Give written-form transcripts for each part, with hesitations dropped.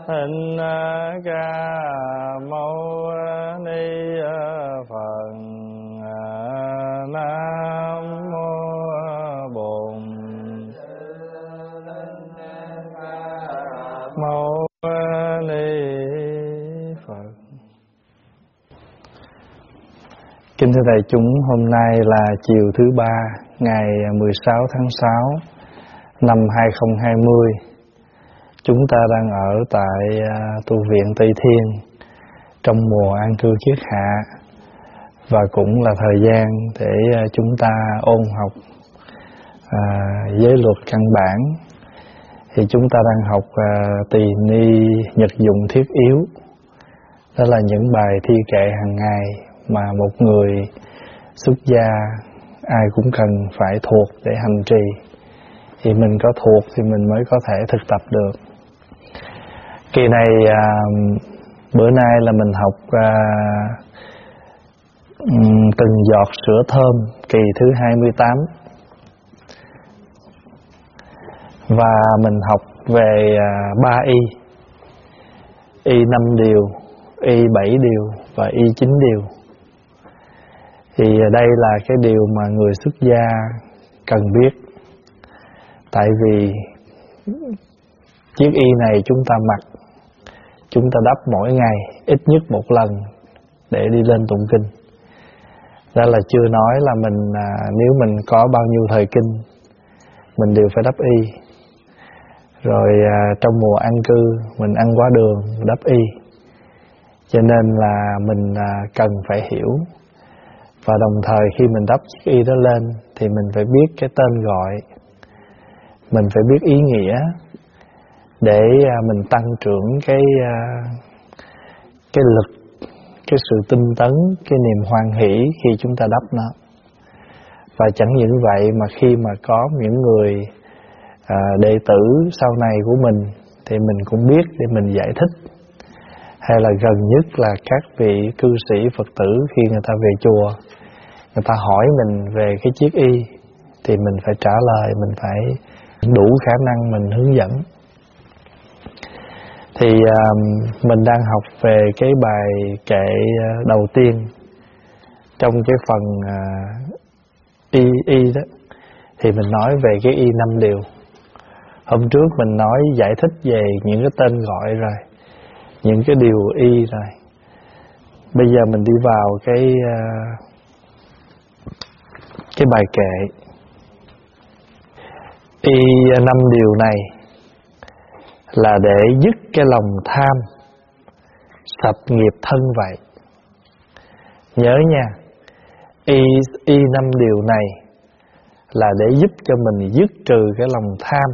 Thích Ca Mâu Ni Phật. Nam mô Bổn Mâu Ni Phật. Kính thưa đại chúng, hôm nay là chiều thứ ba, ngày 16 tháng 6 năm 2020. Chúng ta đang ở tại tu viện Tây Thiên trong mùa an cư kiết hạ, và cũng là thời gian để chúng ta ôn học giới luật căn bản. Thì chúng ta đang học tỳ ni nhật dụng thiết yếu. Đó là những bài thi kệ hàng ngày mà một người xuất gia ai cũng cần phải thuộc để hành trì. Thì mình có thuộc thì mình mới có thể thực tập được. Kỳ này bữa nay là mình học từng giọt sữa thơm kỳ thứ 28. Và mình học về 3 y. Y 5 điều, y 7 điều và y 9 điều. Thì đây là cái điều mà người xuất gia cần biết. Tại vì chiếc y này chúng ta mặc, chúng ta đắp mỗi ngày ít nhất một lần để đi lên tụng kinh. Đó là chưa nói là mình nếu mình có bao nhiêu thời kinh mình đều phải đắp y. Rồi trong mùa an cư mình ăn quá đường đắp y. Cho nên là mình cần phải hiểu. Và đồng thời khi mình đắp chiếc y đó lên thì mình phải biết cái tên gọi, mình phải biết ý nghĩa để mình tăng trưởng cái lực, cái sự tinh tấn, cái niềm hoan hỷ khi chúng ta đắp nó. Và chẳng những vậy mà khi mà có những người đệ tử sau này của mình thì mình cũng biết để mình giải thích. Hay là gần nhất là các vị cư sĩ Phật tử khi người ta về chùa, người ta hỏi mình về cái chiếc y thì mình phải trả lời, mình phải đủ khả năng mình hướng dẫn. Thì mình đang học về cái bài kệ đầu tiên trong cái phần y đó. Thì mình nói về cái y 5 điều. Hôm trước mình nói giải thích về những cái tên gọi rồi, những cái điều y rồi. Bây giờ mình đi vào cái bài kệ. Y 5 điều này là để dứt cái lòng tham, sạch nghiệp thân vậy. Nhớ nha, y 5 điều này là để giúp cho mình dứt trừ cái lòng tham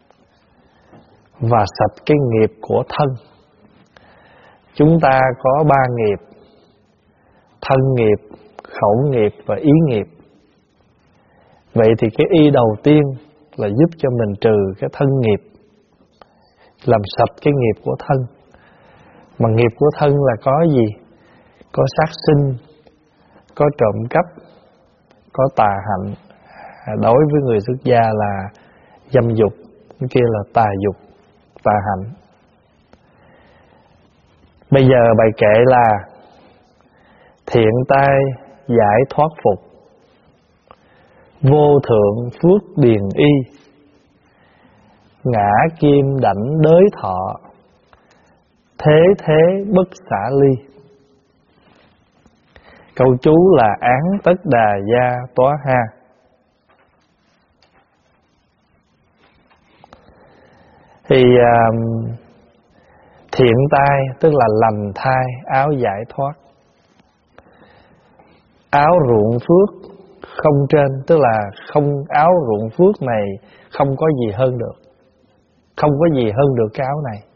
và sạch cái nghiệp của thân. Chúng ta có 3 nghiệp: thân nghiệp, khẩu nghiệp và ý nghiệp. Vậy thì cái y đầu tiên là giúp cho mình trừ cái thân nghiệp, làm sạch cái nghiệp của thân. Mà nghiệp của thân là có gì? Có sát sinh, có trộm cắp, có tà hạnh. Đối với người xuất gia là dâm dục, cái kia là tà dục, tà hạnh. Bây giờ bài kệ là thiện tai giải thoát phục, vô thượng phước điền y, ngã kim đảnh đới thọ, thế thế bất xả ly. Câu chú là án tất đà gia tóa ha. Thì thiện tai tức là lành thai, áo giải thoát. Áo ruộng phước không trên, tức là không, áo ruộng phước này không có gì hơn được, không có gì hơn được cái áo này.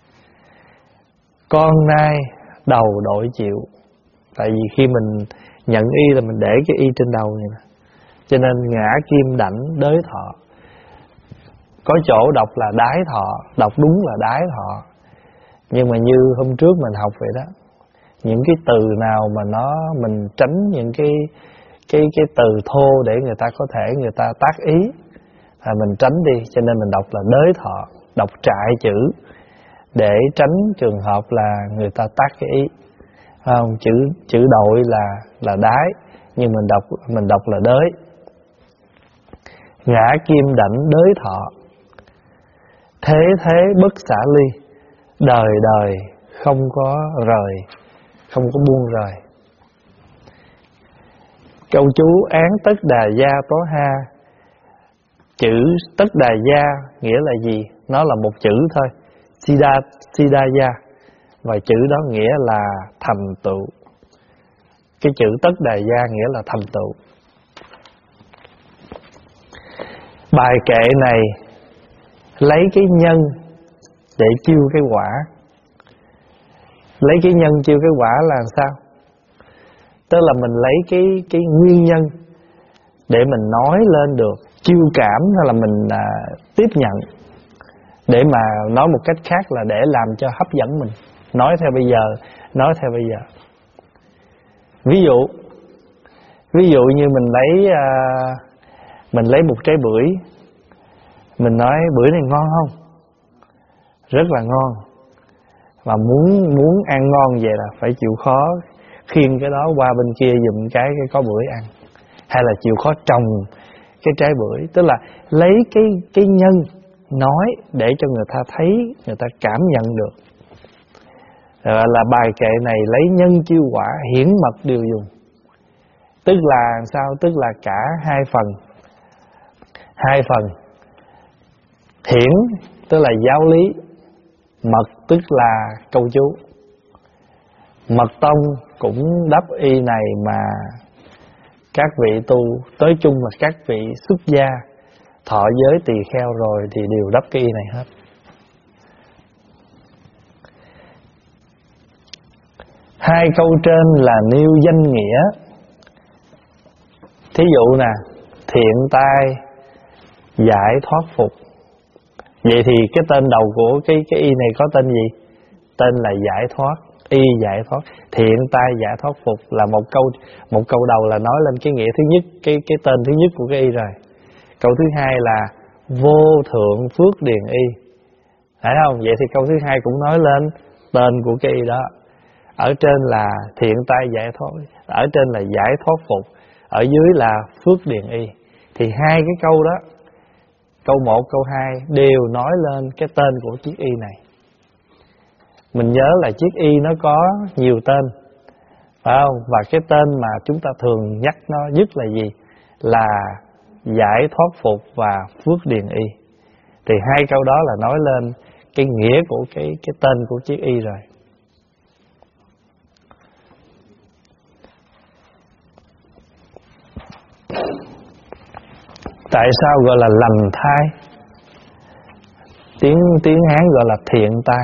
Con nai đầu đội chịu. Tại vì khi mình nhận y là mình để cái y trên đầu này nè. Cho nên ngã kim đảnh đới thọ. Có chỗ đọc là đái thọ, đọc đúng là đái thọ. Nhưng mà như hôm trước mình học vậy đó, những cái từ nào mà mình tránh những cái từ thô để người ta có thể người ta tác ý, mình tránh đi. Cho nên mình đọc là đới thọ, đọc trại chữ để tránh trường hợp là người ta tác cái ý. Không, chữ đội là đái, nhưng mình đọc là đới. Ngã kim đảnh đới thọ, thế thế bất xả ly, đời đời không có rời, không có buông rời. Câu chú án tất đà gia tố ha. Chữ tất đà gia nghĩa là gì? Nó là một chữ thôi, Siddhaya, và chữ đó nghĩa là thành tựu. Cái chữ tất đà gia nghĩa là thành tựu. Bài kệ này lấy cái nhân để chiêu cái quả. Lấy cái nhân chiêu cái quả là sao? Tức là mình lấy cái nguyên nhân để mình nói lên được. Chiêu cảm hay là mình tiếp nhận, để mà nói một cách khác là để làm cho hấp dẫn mình. Nói theo bây giờ. Ví dụ như mình lấy một trái bưởi, mình nói bưởi này ngon không? Rất là ngon. Và muốn ăn ngon vậy là phải chịu khó khiêng cái đó qua bên kia giùm cái có bưởi ăn, hay là chịu khó trồng cái trái bưởi. Tức là lấy cái nhân nói để cho người ta thấy, người ta cảm nhận được. Rồi là bài kệ này lấy nhân chiêu quả, hiển mật điều dùng. Tức là sao? Tức là cả hai phần. Hiển tức là giáo lý, mật tức là câu chú. Mật tông cũng đắp y này mà các vị tu, tới chung là các vị xuất gia thọ giới tỳ kheo rồi thì đều đắp cái y này hết. Hai câu trên là nêu danh nghĩa. Thí dụ nè, thiện tai giải thoát phục. Vậy thì cái tên đầu của cái y này có tên gì? Tên là giải thoát, y giải thoát. Thiện tai giải thoát phục là một câu đầu là nói lên cái nghĩa thứ nhất, cái tên thứ nhất của cái y rồi. Câu thứ hai là vô thượng phước điền y. Phải không? Vậy thì câu thứ hai cũng nói lên tên của cái y đó. Ở trên là thiện tai giải thoát, ở trên là giải thoát phục, ở dưới là phước điền y. Thì hai cái câu đó, câu 1, câu 2 đều nói lên cái tên của chiếc y này. Mình nhớ là chiếc y nó có nhiều tên, phải không? Và cái tên mà chúng ta thường nhắc nó nhất là gì? Là giải thoát phục và phước điền y. Thì hai câu đó là nói lên cái nghĩa của cái tên của chiếc y rồi. Tại sao gọi là lành thai? Tiếng Hán gọi là thiện tai.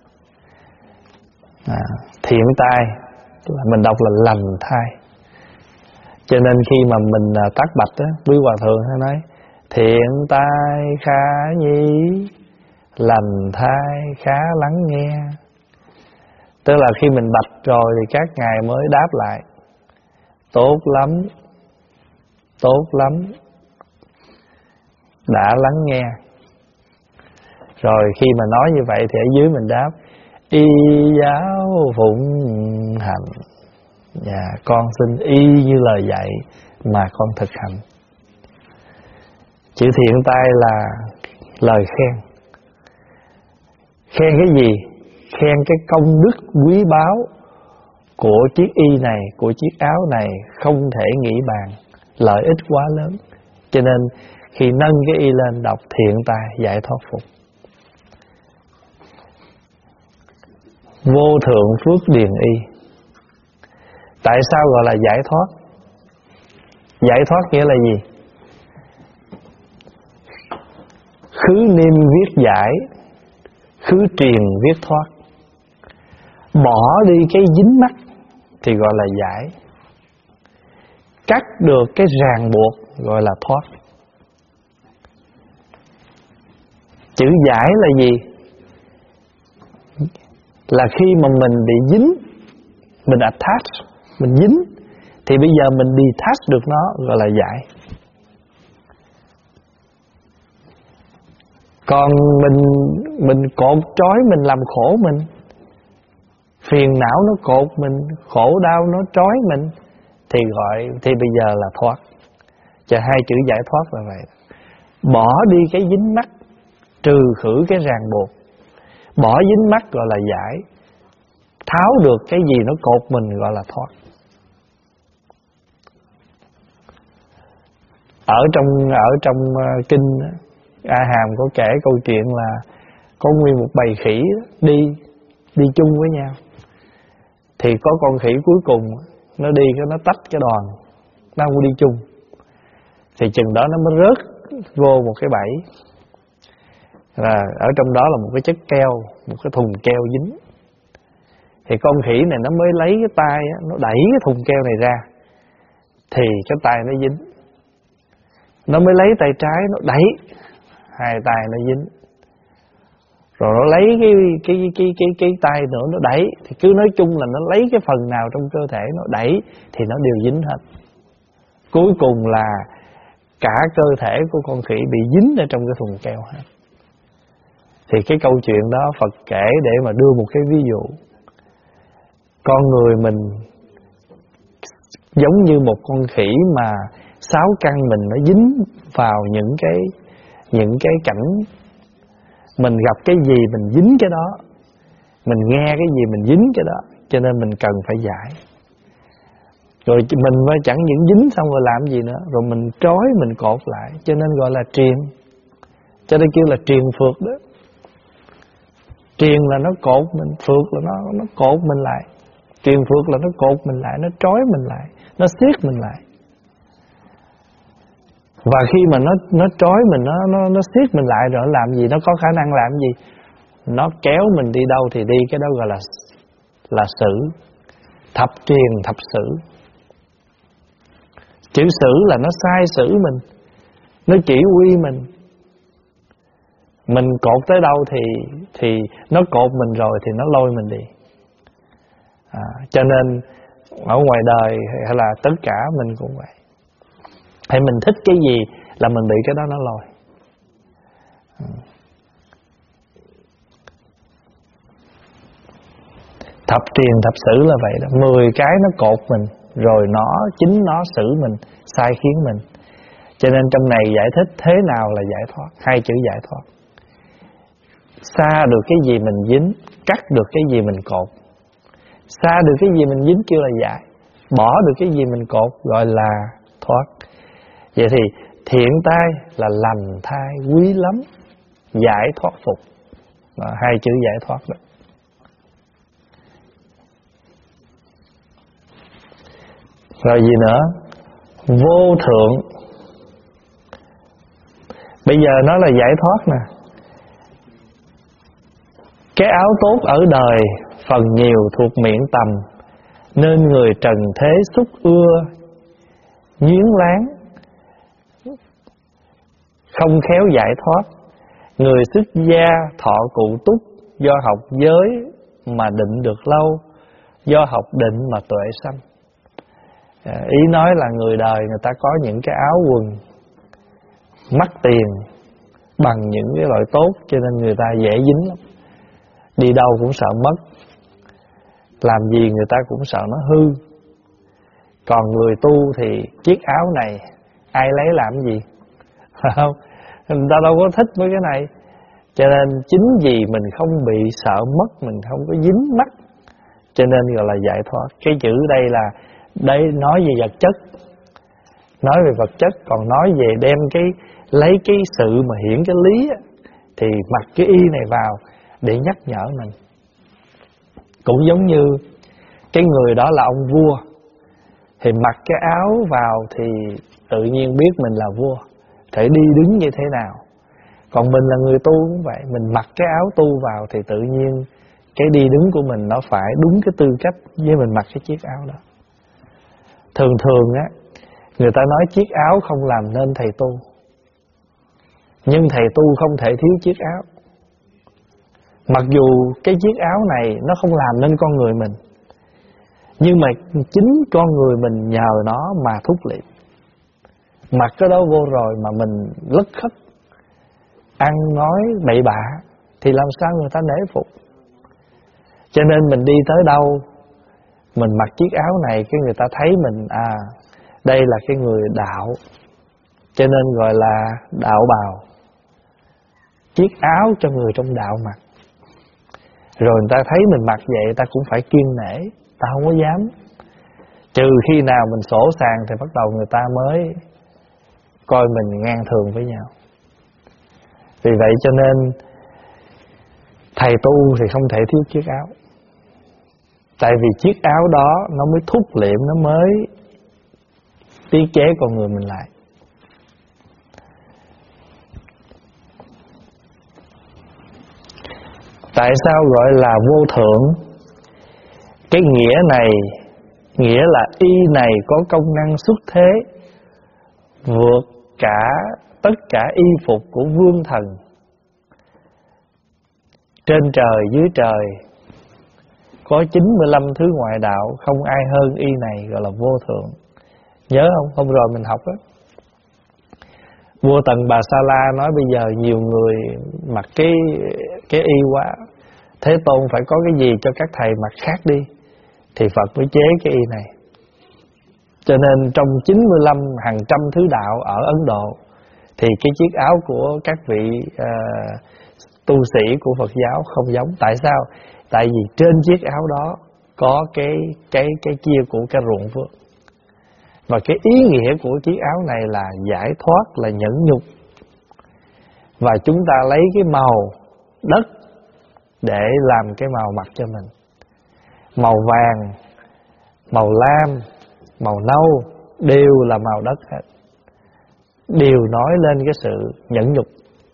Thiện tai là mình đọc là lành thai. Cho nên khi mà mình tác bạch á, quý hòa thượng hay nói thiện tai khả nhi, lành thai khá lắng nghe. Tức là khi mình bạch rồi thì các ngài mới đáp lại tốt lắm, tốt lắm, đã lắng nghe. Rồi khi mà nói như vậy thì ở dưới mình đáp y giáo phụng hành. Con xin y như lời dạy mà con thực hành. Chữ thiện tai là lời khen. Khen cái gì? Khen cái công đức quý báu của chiếc y này, của chiếc áo này không thể nghĩ bàn, lợi ích quá lớn. Cho nên khi nâng cái y lên đọc thiện tai giải thoát phục. Vô thượng phước điền y. Tại sao gọi là giải thoát? Giải thoát nghĩa là gì? Khứ niêm viết giải, khứ truyền viết thoát. Bỏ đi cái dính mắc thì gọi là giải. Cắt được cái ràng buộc gọi là thoát. Chữ giải là gì? Là khi mà mình bị dính, mình attach, mình dính, thì bây giờ mình detach được nó gọi là giải. Còn mình cột trói mình làm khổ mình, phiền não nó cột mình, khổ đau nó trói mình, thì bây giờ là thoát. Cho hai chữ giải thoát là vậy. Bỏ đi cái dính mắc, trừ khử cái ràng buộc. Bỏ dính mắc gọi là giải, tháo được cái gì nó cột mình gọi là thoát. Ở trong kinh A Hàm có kể câu chuyện là có nguyên một bầy khỉ đi chung với nhau. Thì có con khỉ cuối cùng nó đi nó tách cái đoàn, nó không đi chung. Thì chừng đó nó mới rớt vô một cái bẫy, là ở trong đó là một cái chất keo, một cái thùng keo dính. Thì con khỉ này nó mới lấy cái tay nó đẩy cái thùng keo này ra, thì cái tay nó dính. Nó mới lấy tay trái nó đẩy, hai tay nó dính. Rồi nó lấy cái tay nữa nó đẩy, thì cứ nói chung là nó lấy cái phần nào trong cơ thể nó đẩy thì nó đều dính hết. Cuối cùng là cả cơ thể của con khỉ bị dính ở trong cái thùng keo hết. Thì cái câu chuyện đó Phật kể để mà đưa một cái ví dụ. Con người mình giống như một con khỉ mà 6 căn mình nó dính vào những cái cảnh. Mình gặp cái gì mình dính cái đó, mình nghe cái gì mình dính cái đó. Cho nên mình cần phải giải. Rồi mình mới chẳng những dính xong rồi làm gì nữa, rồi mình trói mình cột lại, cho nên gọi là triền. Cho nên kêu là triền phược đó. Triền là nó cột mình, phược là nó cột mình lại. Triền phược là nó cột mình lại, nó trói mình lại, nó siết mình lại. Và khi mà nó trói mình, nó siết mình lại rồi làm gì? Nó có khả năng làm gì? Nó kéo mình đi đâu thì đi, cái đó gọi là xử. Thập triền thập xử. Chữ xử là nó sai xử mình, nó chỉ huy mình. Mình cột tới đâu thì nó cột mình rồi thì nó lôi mình đi. Cho nên ở ngoài đời hay là tất cả mình cũng vậy. Hay mình thích cái gì là mình bị cái đó nó lôi. Thập triền thập xử là vậy đó. 10 cái nó cột mình, rồi chính nó xử mình, sai khiến mình. Cho nên trong này giải thích thế nào là giải thoát. Hai chữ giải thoát. Xa được cái gì mình dính, cắt được cái gì mình cột. Xa được cái gì mình dính kêu là giải, bỏ được cái gì mình cột gọi là thoát. Vậy thì thiện tai là lành thai quý lắm, giải thoát phục. Hai chữ giải thoát đó. Rồi gì nữa? Vô thượng. Bây giờ nó là giải thoát nè. Cái áo tốt ở đời phần nhiều thuộc miệng tầm, nên người trần thế xúc ưa nhiến láng. Không khéo giải thoát, người xuất gia thọ cụ túc, do học giới mà định được lâu, do học định mà tuệ sanh. Ý nói là người đời người ta có những cái áo quần mắc tiền bằng những cái loại tốt, cho nên người ta dễ dính lắm. Đi đâu cũng sợ mất, làm gì người ta cũng sợ nó hư. Còn người tu thì chiếc áo này ai lấy làm gì? Không, người ta đâu có thích với cái này. Cho nên chính vì mình không bị sợ mất, mình không có dính mắc, cho nên gọi là giải thoát. Cái chữ đây là đây nói về vật chất, nói về vật chất. Còn nói về đem lấy cái sự mà hiển cái lý á, thì mặc cái y này vào để nhắc nhở mình. Cũng giống như cái người đó là ông vua, thì mặc cái áo vào thì tự nhiên biết mình là vua, thể đi đứng như thế nào. Còn mình là người tu cũng vậy, mình mặc cái áo tu vào thì tự nhiên cái đi đứng của mình nó phải đúng cái tư cách với mình mặc cái chiếc áo đó. Thường á, người ta nói chiếc áo không làm nên thầy tu, nhưng thầy tu không thể thiếu chiếc áo. Mặc dù cái chiếc áo này nó không làm nên con người mình, nhưng mà chính con người mình nhờ nó mà thúc liệm. Mặc cái đó vô rồi mà mình lất khất, ăn nói bậy bạ thì làm sao người ta nể phục. Cho nên mình đi tới đâu, mình mặc chiếc áo này, cái người ta thấy mình đây là cái người đạo, cho nên gọi là đạo bào. Chiếc áo cho người trong đạo mặc. Rồi người ta thấy mình mặc vậy, ta cũng phải kiêng nể, ta không có dám. Trừ khi nào mình sổ sàng thì bắt đầu người ta mới coi mình ngang thường với nhau. Vì vậy cho nên thầy tu thì không thể thiếu chiếc áo. Tại vì chiếc áo đó nó mới thúc liệm, nó mới tiết chế con người mình lại. Tại sao gọi là vô thượng? Cái nghĩa này, nghĩa là y này có công năng xuất thế, vượt cả tất cả y phục của vương thần. Trên trời dưới trời có 95 thứ ngoại đạo, không ai hơn y này, gọi là vô thượng. Nhớ không? Hôm rồi mình học đó. Vua Tần Bà Sa La nói bây giờ nhiều người mặc cái y quá, Thế Tôn phải có cái gì cho các thầy mặc khác đi, thì Phật mới chế cái y này. Cho nên trong 95 hàng trăm thứ đạo ở Ấn Độ thì cái chiếc áo của các vị tu sĩ của Phật giáo không giống. Tại sao? Tại vì trên chiếc áo đó có cái chia của cái ruộng phước. Và cái ý nghĩa của chiếc áo này là giải thoát, là nhẫn nhục. Và chúng ta lấy cái màu đất để làm cái màu mặt cho mình. Màu vàng, màu lam, màu nâu đều là màu đất hết, đều nói lên cái sự nhẫn nhục.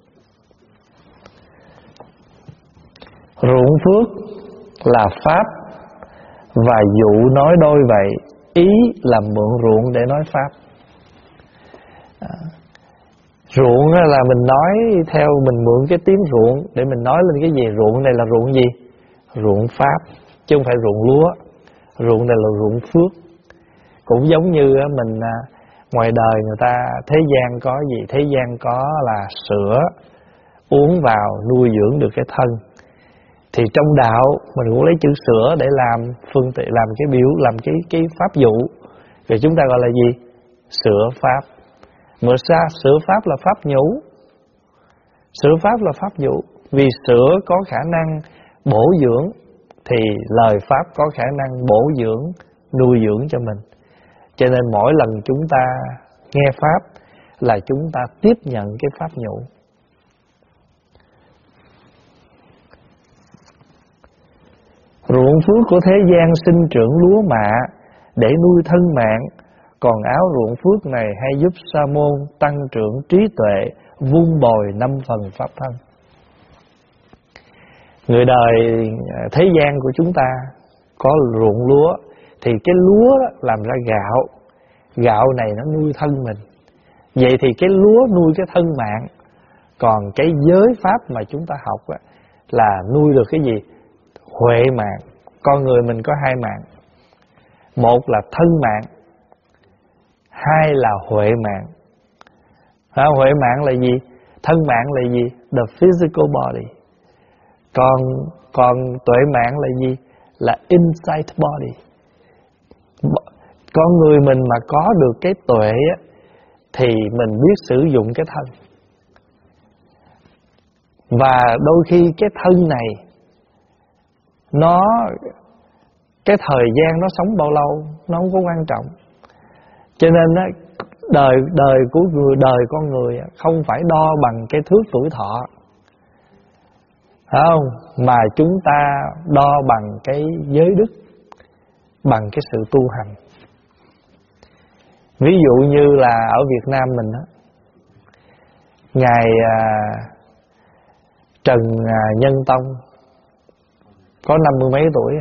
Ruộng phước là pháp, và dụ nói đôi vậy, ý là mượn ruộng để nói pháp. Ruộng là mình nói theo mình mượn cái tiếng ruộng để mình nói lên cái gì. Ruộng này là ruộng gì? Ruộng pháp, chứ không phải ruộng lúa. Ruộng này là ruộng phước. Cũng giống như mình ngoài đời người ta, thế gian có gì? Thế gian có là sữa, uống vào nuôi dưỡng được cái thân. Thì trong đạo mình cũng lấy chữ sữa để làm phương tiện, làm cái biểu, làm cái pháp dụ. Rồi chúng ta gọi là gì? Sữa pháp. Mà sao sữa pháp là pháp nhũ? Sữa pháp là pháp dụ. Vì sữa có khả năng bổ dưỡng, thì lời pháp có khả năng bổ dưỡng, nuôi dưỡng cho mình. Cho nên mỗi lần chúng ta nghe pháp là chúng ta tiếp nhận cái pháp nhũ. Ruộng phước của thế gian sinh trưởng lúa mạ để nuôi thân mạng, còn áo ruộng phước này hay giúp sa môn tăng trưởng trí tuệ, vun bồi 5 phần pháp thân. Người đời thế gian của chúng ta có ruộng lúa, thì cái lúa làm ra gạo, gạo này nó nuôi thân mình. Vậy thì cái lúa nuôi cái thân mạng, còn cái giới pháp mà chúng ta học là nuôi được cái gì? Huệ mạng. Con người mình có 2 mạng. Một là thân mạng, 2 là huệ mạng. Huệ mạng là gì? Thân mạng là gì? The physical body. Còn tuệ mạng là gì? Là insight body. Con người mình mà có được cái tuệ thì mình biết sử dụng cái thân. Và đôi khi cái thân này cái thời gian nó sống bao lâu nó không có quan trọng. Cho nên đời con người không phải đo bằng cái thước tuổi thọ, phải không? Mà chúng ta đo bằng cái giới đức, bằng cái sự tu hành. Ví dụ như là ở Việt Nam mình đó, Ngài Trần Nhân Tông có 50 mấy tuổi.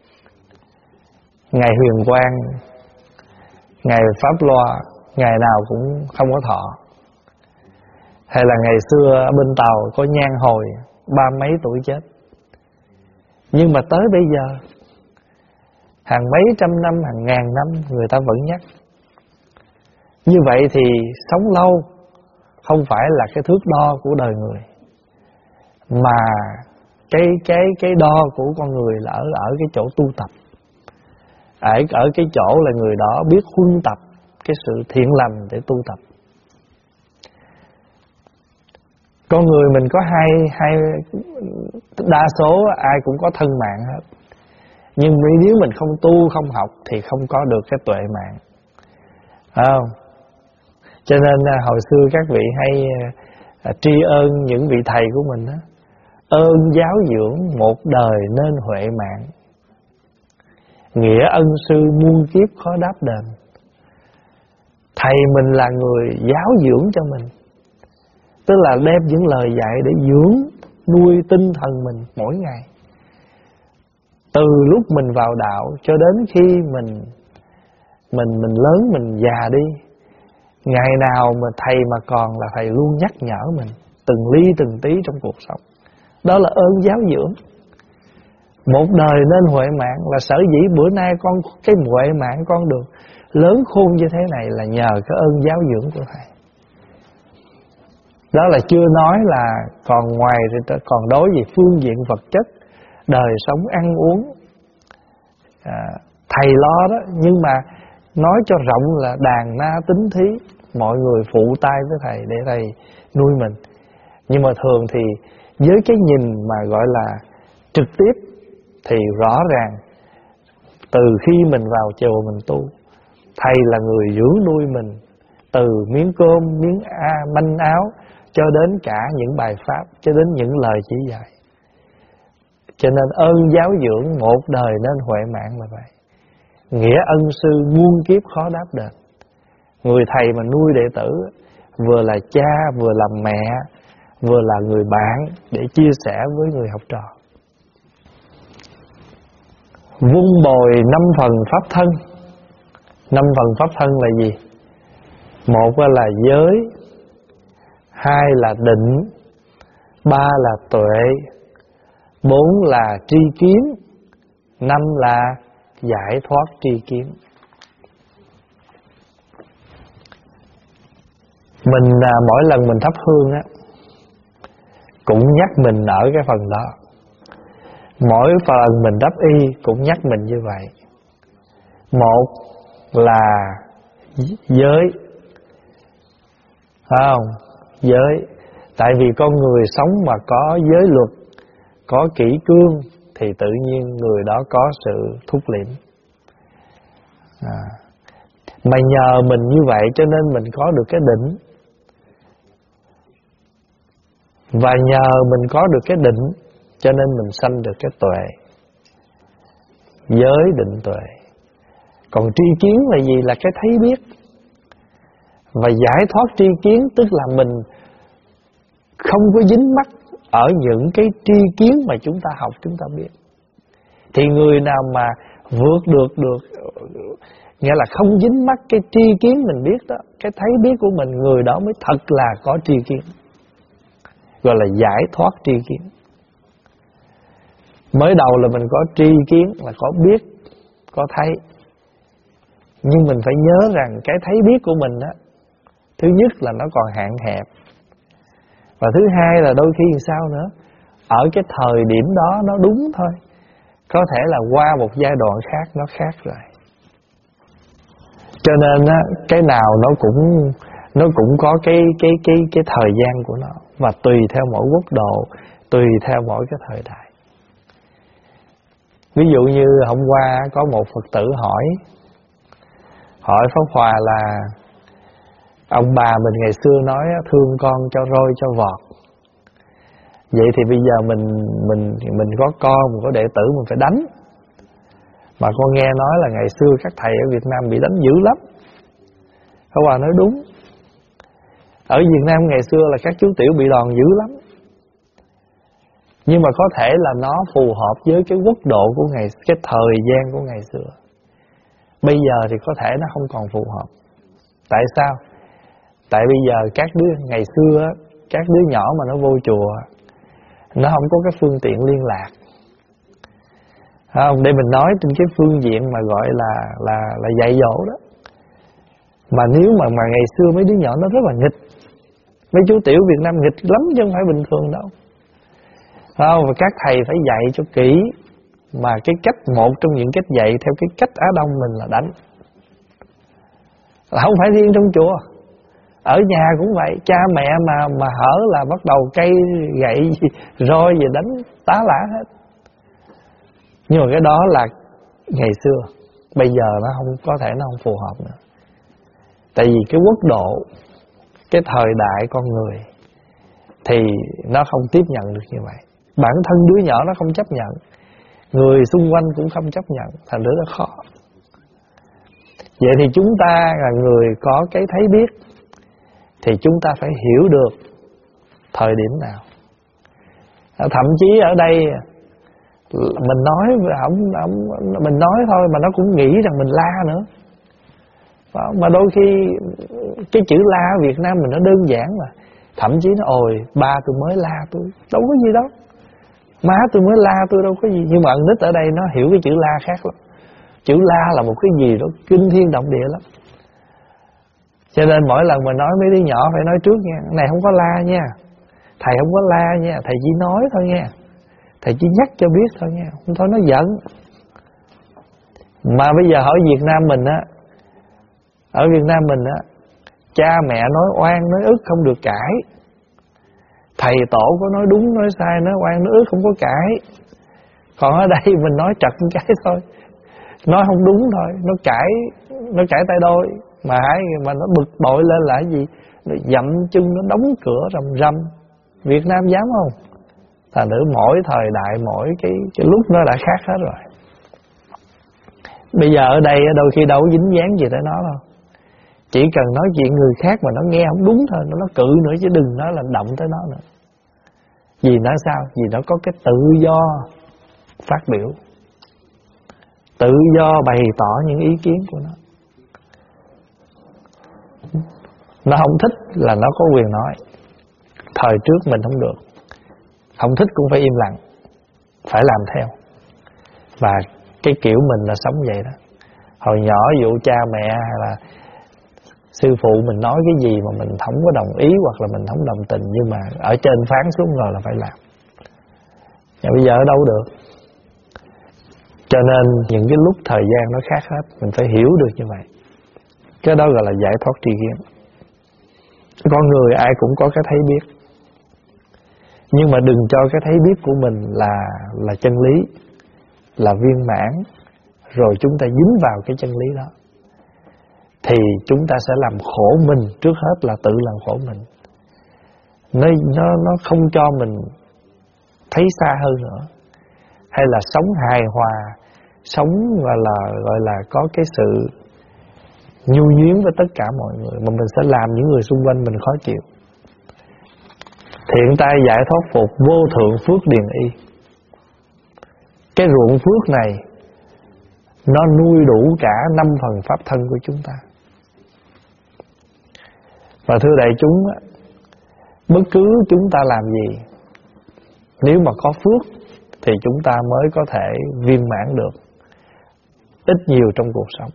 Ngài Huyền Quang, Ngài Pháp Loa, ngày nào cũng không có thọ. Hay là ngày xưa ở bên Tàu có Nhan Hồi 30 mấy tuổi chết. Nhưng mà tới bây giờ hàng mấy trăm năm, hàng ngàn năm người ta vẫn nhắc. Như vậy thì sống lâu không phải là cái thước đo của đời người. Mà cái đo của con người là ở cái chỗ tu tập. Ở cái chỗ là người đó biết huân tập cái sự thiện lành để tu tập. Con người mình có hai đa số ai cũng có thân mạng hết. Nhưng nếu mình không tu, không học thì không có được cái tuệ mạng. Không? Cho nên hồi xưa các vị hay tri ân những vị thầy của mình đó. Ơn giáo dưỡng một đời nên huệ mạng, nghĩa ân sư muôn kiếp khó đáp đền. Thầy mình là người giáo dưỡng cho mình, tức là đem những lời dạy để dưỡng nuôi tinh thần mình mỗi ngày. Từ lúc mình vào đạo cho đến khi mình lớn, mình già đi, ngày nào mà thầy mà còn là thầy luôn nhắc nhở mình từng ly từng tí trong cuộc sống. Đó là ơn giáo dưỡng. Một đời nên huệ mạng, là sở dĩ bữa nay con cái huệ mạng con được lớn khôn như thế này là nhờ cái ơn giáo dưỡng của thầy. Đó là chưa nói là còn ngoài còn đối với phương diện vật chất, đời sống ăn uống, thầy lo đó. Nhưng mà nói cho rộng là đàn na tính thí, mọi người phụ tay với thầy để thầy nuôi mình. Nhưng mà thường thì với cái nhìn mà gọi là trực tiếp thì rõ ràng từ khi mình vào chùa mình tu, thầy là người dưỡng nuôi mình từ miếng cơm, miếng manh áo cho đến cả những bài pháp, cho đến những lời chỉ dạy. Cho nên ơn giáo dưỡng một đời nên huệ mạng là vậy. Nghĩa ân sư muôn kiếp khó đáp đền. Người thầy mà nuôi đệ tử vừa là cha, vừa là mẹ, vừa là người bạn để chia sẻ với người học trò. Vun bồi 5 phần pháp thân. 5 phần pháp thân là gì? Một là giới, 2 là định, 3 là tuệ, 4 là tri kiến, 5 là giải thoát tri kiến. Mình mỗi lần mình thắp hương á, cũng nhắc mình ở cái phần đó. Mỗi phần mình đắp y cũng nhắc mình như vậy. Một là giới, phải không? Giới. Tại vì con người sống mà có giới luật, có kỷ cương thì tự nhiên người đó có sự thúc liễm. Mà nhờ mình như vậy cho nên mình có được cái định. Và nhờ mình có được cái định cho nên mình sanh được cái tuệ. Giới định tuệ. Còn tri kiến là gì? Là cái thấy biết. Và giải thoát tri kiến tức là mình không có dính mắc ở những cái tri kiến mà chúng ta học, chúng ta biết. Thì người nào mà vượt được nghĩa là không dính mắc cái tri kiến mình biết đó, cái thấy biết của mình, người đó mới thật là có tri kiến, gọi là giải thoát tri kiến. Mới đầu là mình có tri kiến là có biết, có thấy. Nhưng mình phải nhớ rằng cái thấy biết của mình đó, thứ nhất là nó còn hạn hẹp, và thứ hai là đôi khi sao nữa, ở cái thời điểm đó nó đúng thôi, có thể là qua một giai đoạn khác nó khác rồi. Cho nên á, cái nào nó cũng có cái thời gian của nó, và tùy theo mỗi quốc độ, tùy theo mỗi cái thời đại. Ví dụ như hôm qua có một Phật tử hỏi Pháp Hòa là ông bà mình ngày xưa nói thương con cho roi cho vọt. Vậy thì bây giờ mình có con, mình có đệ tử, mình phải đánh. Mà con nghe nói là ngày xưa các thầy ở Việt Nam bị đánh dữ lắm. Pháp Hòa nói đúng. Ở Việt Nam ngày xưa là các chú tiểu bị đòn dữ lắm. Nhưng mà có thể là nó phù hợp với cái quốc độ của cái thời gian của ngày xưa. Bây giờ thì có thể nó không còn phù hợp. Tại sao? Tại bây giờ các đứa ngày xưa, các đứa nhỏ mà nó vô chùa, nó không có cái phương tiện liên lạc. Không, để mình nói trên cái phương diện mà gọi là dạy dỗ đó. Mà nếu mà ngày xưa mấy đứa nhỏ nó rất là nghịch. Mấy chú tiểu Việt Nam nghịch lắm chứ không phải bình thường đâu. Không, và các thầy phải dạy cho kỹ. Mà cái cách, một trong những cách dạy theo cái cách Á Đông mình là đánh. Là không phải riêng trong chùa, ở nhà cũng vậy. Cha mẹ mà hở là bắt đầu cây gậy roi về đánh tá lả hết. Nhưng mà cái đó là ngày xưa. Bây giờ nó không có thể, nó không phù hợp nữa. Tại vì cái quốc độ, cái thời đại con người thì nó không tiếp nhận được như vậy. Bản thân đứa nhỏ nó không chấp nhận, người xung quanh cũng không chấp nhận, thành rất là khó. Vậy thì chúng ta là người có cái thấy biết, thì chúng ta phải hiểu được thời điểm nào. Thậm chí ở đây mình nói mình nói thôi mà nó cũng nghĩ rằng mình la nữa. Mà đôi khi cái chữ la ở Việt Nam mình nó đơn giản mà. Thậm chí nó ôi ba tôi mới la tôi, đâu có gì đâu. Má tôi mới la tôi, đâu có gì. Nhưng mà nít ở đây nó hiểu cái chữ la khác lắm. Chữ la là một cái gì đó kinh thiên động địa lắm. Cho nên mỗi lần mà nói mấy đứa nhỏ phải nói trước nha, cái này không có la nha, thầy không có la nha, thầy chỉ nói thôi nha, thầy chỉ nhắc cho biết thôi nha, không thôi nó giận. Mà bây giờ hỏi Việt Nam mình á, ở Việt Nam mình á, cha mẹ nói oan nói ức không được cãi. Thầy tổ có nói đúng nói sai, nói oan nói ức không có cãi. Còn ở đây mình nói trật một cái thôi, nói không đúng thôi, nó cãi tay đôi. Mà nó bực bội lên là cái gì? Nó dậm chân, nó đóng cửa rầm rầm. Việt Nam dám không? Thành thử mỗi thời đại, mỗi cái lúc nó đã khác hết rồi. Bây giờ ở đây đôi khi đâu có dính dáng gì tới nó đâu. Chỉ cần nói chuyện người khác mà nó nghe không đúng thôi, nó cự nữa, chứ đừng nói là động tới nó nữa. Vì nó sao? Vì nó có cái tự do phát biểu, tự do bày tỏ những ý kiến của nó. Nó không thích là nó có quyền nói. Thời trước mình không được, không thích cũng phải im lặng, phải làm theo. Và cái kiểu mình là sống vậy đó. Hồi nhỏ dụ cha mẹ hay là sư phụ mình nói cái gì mà mình không có đồng ý hoặc là mình không đồng tình, nhưng mà ở trên phán xuống rồi là phải làm. Nhưng bây giờ ở đâu được. Cho nên những cái lúc thời gian nó khác hết, mình phải hiểu được như vậy. Cái đó gọi là giải thoát tri kiến. Con người ai cũng có cái thấy biết, nhưng mà đừng cho cái thấy biết của mình là chân lý, là viên mãn, rồi chúng ta dính vào cái chân lý đó, thì chúng ta sẽ làm khổ mình. Trước hết là tự làm khổ mình. Nó không cho mình thấy xa hơn nữa. Hay là sống hài hòa, sống gọi là có cái sự nhu nhuyễn với tất cả mọi người, mà mình sẽ làm những người xung quanh mình khó chịu. Thiện tai giải thoát phục, vô thượng phước điền y. Cái ruộng phước này nó nuôi đủ cả 5 phần pháp thân của chúng ta. Và thưa đại chúng, bất cứ chúng ta làm gì, nếu mà có phước thì chúng ta mới có thể viên mãn được ít nhiều trong cuộc sống.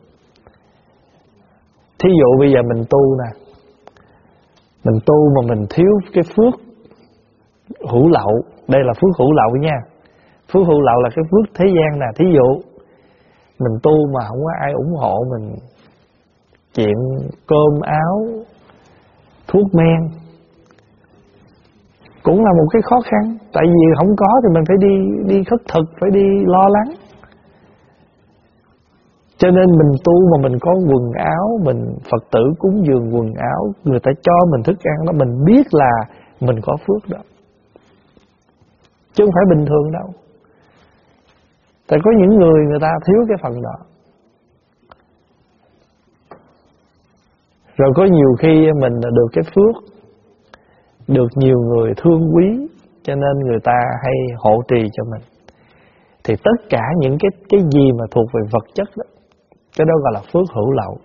Thí dụ bây giờ mình tu nè, mình tu mà mình thiếu cái phước hữu lậu. Đây là phước hữu lậu nha. Phước hữu lậu là cái phước thế gian nè. Thí dụ mình tu mà không có ai ủng hộ mình chuyện cơm áo, thuốc men, cũng là một cái khó khăn. Tại vì không có thì mình phải đi khất thực, phải đi lo lắng. Cho nên mình tu mà mình có quần áo, mình Phật tử cúng dường quần áo, người ta cho mình thức ăn đó, mình biết là mình có phước đó, chứ không phải bình thường đâu. Tại có những người ta thiếu cái phần đó. Rồi có nhiều khi mình được cái phước, được nhiều người thương quý, cho nên người ta hay hộ trì cho mình. Thì tất cả những cái gì mà thuộc về vật chất đó, cái đó gọi là phước hữu lậu.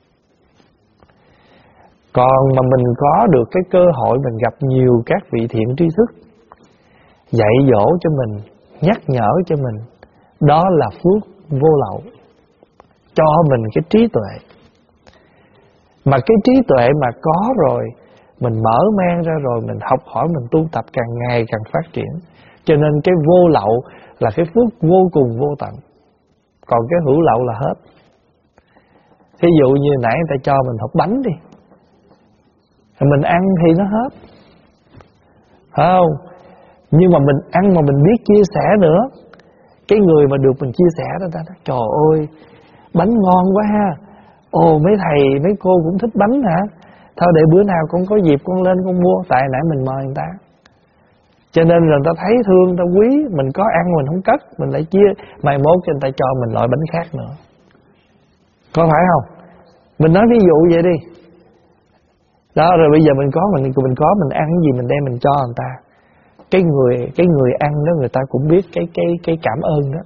Còn mà mình có được cái cơ hội mình gặp nhiều các vị thiện tri thức, dạy dỗ cho mình, nhắc nhở cho mình, đó là phước vô lậu, cho mình cái trí tuệ. Mà cái trí tuệ mà có rồi, mình mở mang ra rồi, mình học hỏi, mình tu tập càng ngày càng phát triển, Cho nên cái vô lậu là cái phước vô cùng vô tận, còn cái hữu lậu là hết. Thí dụ như nãy người ta cho mình hộp bánh đi, mình ăn thì nó hết, phải không? Nhưng mà mình ăn mà mình biết chia sẻ nữa. Cái người mà được mình chia sẻ đó, ta nói trời ơi bánh ngon quá ha, ồ mấy thầy mấy cô cũng thích bánh hả, thôi để bữa nào con có dịp con lên con mua. Tại nãy mình mời người ta, cho nên là người ta thấy thương, người ta quý. Mình có ăn mình không cất, mình lại chia, mai mốt cho người ta cho mình loại bánh khác nữa, có phải không? Mình nói ví dụ vậy đi. Đó, rồi bây giờ mình có mình ăn cái gì mình đem mình cho người ta. Cái người ăn đó người ta cũng biết cái cảm ơn đó.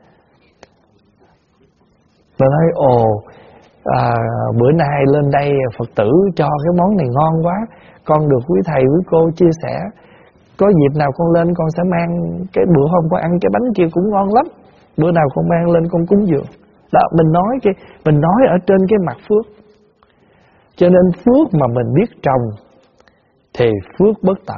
Mình nói bữa nay lên đây Phật tử cho cái món này ngon quá, con được quý thầy quý cô chia sẻ, có dịp nào con lên con sẽ mang cái bữa hôm con ăn cái bánh kia cũng ngon lắm, bữa nào con mang lên con cúng dường. Đó, mình nói ở trên cái mặt phước. Cho nên phước mà mình biết trồng thì phước bất tận.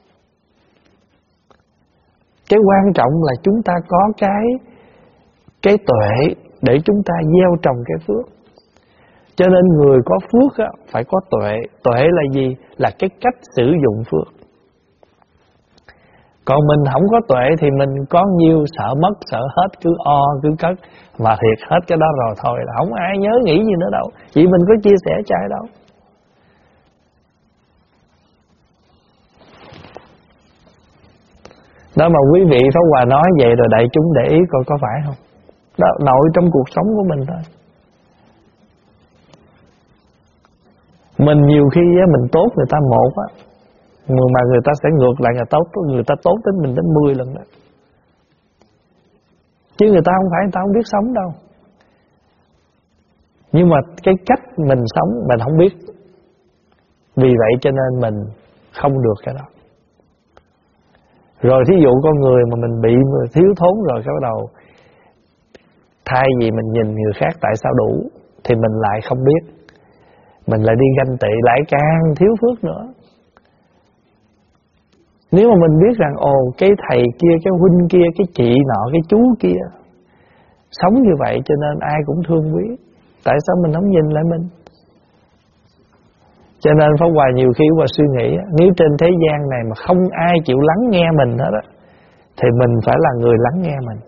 Cái quan trọng là chúng ta có cái tuệ để chúng ta gieo trồng cái phước. Cho nên người có phước á, phải có tuệ. Tuệ là gì? Là cái cách sử dụng phước. Còn mình không có tuệ thì mình có nhiêu sợ mất, sợ hết, cứ cứ cất. Mà thiệt hết cái đó rồi thôi là không ai nhớ nghĩ gì nữa đâu. Chỉ mình có chia sẻ cho ai đâu. Đó mà quý vị Pháp Hòa nói vậy rồi đại chúng để ý coi có phải không? Đó, nội trong cuộc sống của mình thôi. Mình nhiều khi á, mình tốt người ta một á, mà người ta sẽ ngược lại người ta tốt đến mình đến 10 lần đó. Chứ người ta không phải người ta không biết sống đâu. Nhưng mà cái cách mình sống mình không biết. Vì vậy cho nên mình không được cái đó. Rồi thí dụ con người mà mình bị thiếu thốn rồi, cái bắt đầu thay vì mình nhìn người khác tại sao đủ thì mình lại không biết, mình lại đi ganh tị, lại càng thiếu phước nữa. Nếu mà mình biết rằng cái thầy kia, cái huynh kia, cái chị nọ, cái chú kia sống như vậy cho nên ai cũng thương quý, tại sao mình không nhìn lại mình? Cho nên Pháp Hòa nhiều khi Hòa suy nghĩ, nếu trên thế gian này mà không ai chịu lắng nghe mình hết á, thì mình phải là người lắng nghe mình.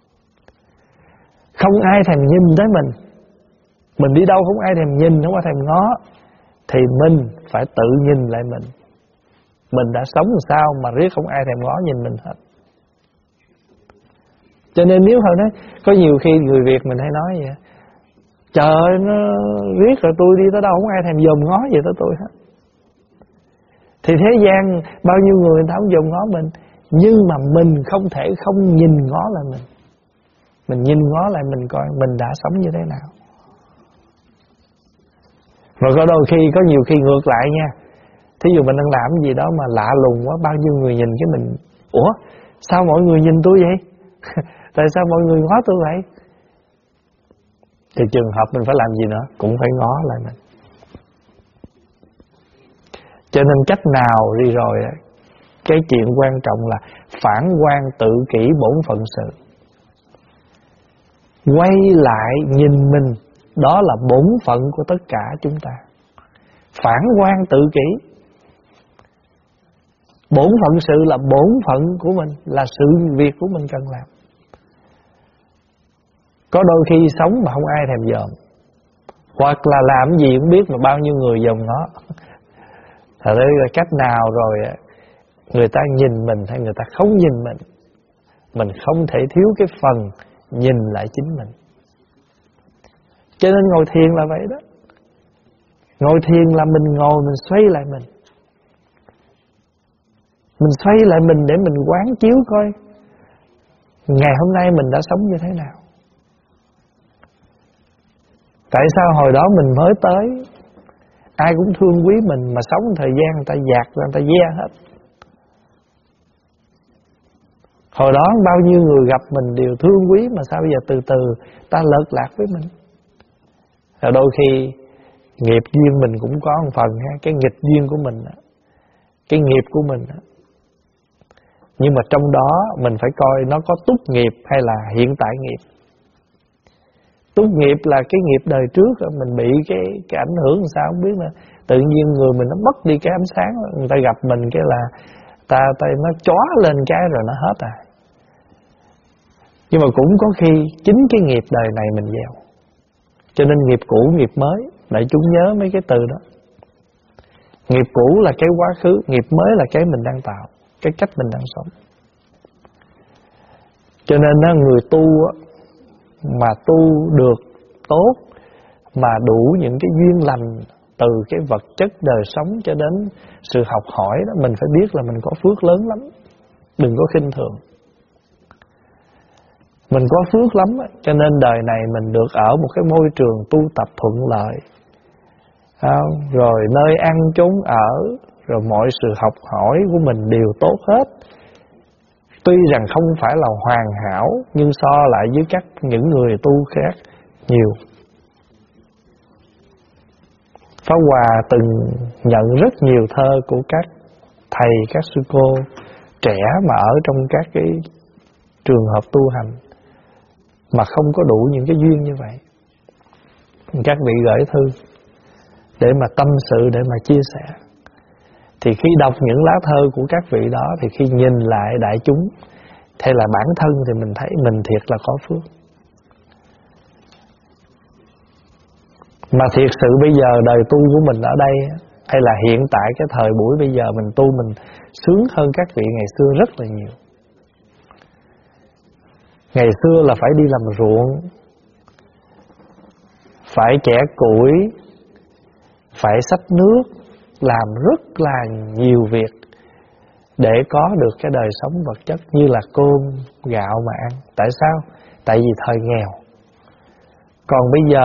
Không ai thèm nhìn tới mình đi đâu không ai thèm nhìn, không ai thèm ngó, thì mình phải tự nhìn lại mình. Mình đã sống làm sao mà riết không ai thèm ngó nhìn mình hết. Cho nên nếu hồi nói, có nhiều khi người Việt mình hay nói vậy, trời ơi, nó riết rồi tôi đi tới đâu không ai thèm dòm ngó gì tới tôi hết. Thì thế gian bao nhiêu người ta không dòm ngó mình, nhưng mà mình không thể không nhìn ngó lại mình. Mình nhìn ngó lại mình coi mình đã sống như thế nào. Và có đôi khi, có nhiều khi ngược lại nha. Thí dụ mình đang làm gì đó mà lạ lùng quá, bao nhiêu người nhìn cái mình, ủa sao mọi người nhìn tôi vậy? Tại sao mọi người ngó tôi vậy? Thì trường hợp mình phải làm gì nữa, cũng phải ngó lại mình. Cho nên cách nào đi rồi, cái chuyện quan trọng là phản quan tự kỷ bổn phận sự. Quay lại nhìn mình, đó là bổn phận của tất cả chúng ta. Phản quan tự kỷ. Bổn phận sự là bổn phận của mình, là sự việc của mình cần làm. Có đôi khi sống mà không ai thèm dòm, hoặc là làm gì cũng biết mà bao nhiêu người dòm ngó. Thật ra là cách nào rồi người ta nhìn mình hay người ta không nhìn mình không thể thiếu cái phần nhìn lại chính mình. Cho nên ngồi thiền là vậy đó. Ngồi thiền là mình ngồi mình xoay lại mình. Mình xoay lại mình để mình quán chiếu coi ngày hôm nay mình đã sống như thế nào. Tại sao hồi đó mình mới tới, ai cũng thương quý mình, mà sống thời gian người ta dạt ra, người ta ve hết. Hồi đó bao nhiêu người gặp mình đều thương quý, mà sao bây giờ từ từ ta lợt lạc với mình. Rồi đôi khi nghiệp duyên mình cũng có một phần ha, cái nghịch duyên của mình, cái nghiệp của mình Nhưng mà trong đó mình phải coi nó có túc nghiệp hay là hiện tại nghiệp. Túc nghiệp là cái nghiệp đời trước mình bị cái ảnh hưởng làm sao không biết nữa. Tự nhiên người mình nó mất đi cái ánh sáng, người ta gặp mình cái là ta nó chóa lên cái rồi nó hết à. Nhưng mà cũng có khi chính cái nghiệp đời này mình gieo. Cho nên nghiệp cũ nghiệp mới, đại chúng nhớ mấy cái từ đó. Nghiệp cũ là cái quá khứ, nghiệp mới là cái mình đang tạo, cái cách mình đang sống. Cho nên người tu mà tu được tốt, mà đủ những cái duyên lành từ cái vật chất đời sống cho đến sự học hỏi đó, mình phải biết là mình có phước lớn lắm. Đừng có khinh thường. Mình có phước lắm, cho nên đời này mình được ở một cái môi trường tu tập thuận lợi, rồi nơi ăn chốn ở, rồi mọi sự học hỏi của mình đều tốt hết. Tuy rằng không phải là hoàn hảo, nhưng so lại với những người tu khác nhiều. Pháp Hòa từng nhận rất nhiều thơ của các thầy, các sư cô trẻ mà ở trong các cái trường hợp tu hành mà không có đủ những cái duyên như vậy. Các vị gửi thư để mà tâm sự, để mà chia sẻ. Thì khi đọc những lá thơ của các vị đó, thì khi nhìn lại đại chúng hay là bản thân, thì mình thấy mình thiệt là có phước. Mà thiệt sự bây giờ đời tu của mình ở đây, hay là hiện tại cái thời buổi bây giờ mình tu, mình sướng hơn các vị ngày xưa rất là nhiều. Ngày xưa là phải đi làm ruộng, phải chẻ củi, phải xách nước, làm rất là nhiều việc để có được cái đời sống vật chất như là cơm, gạo mà ăn. Tại sao? Tại vì thời nghèo. Còn bây giờ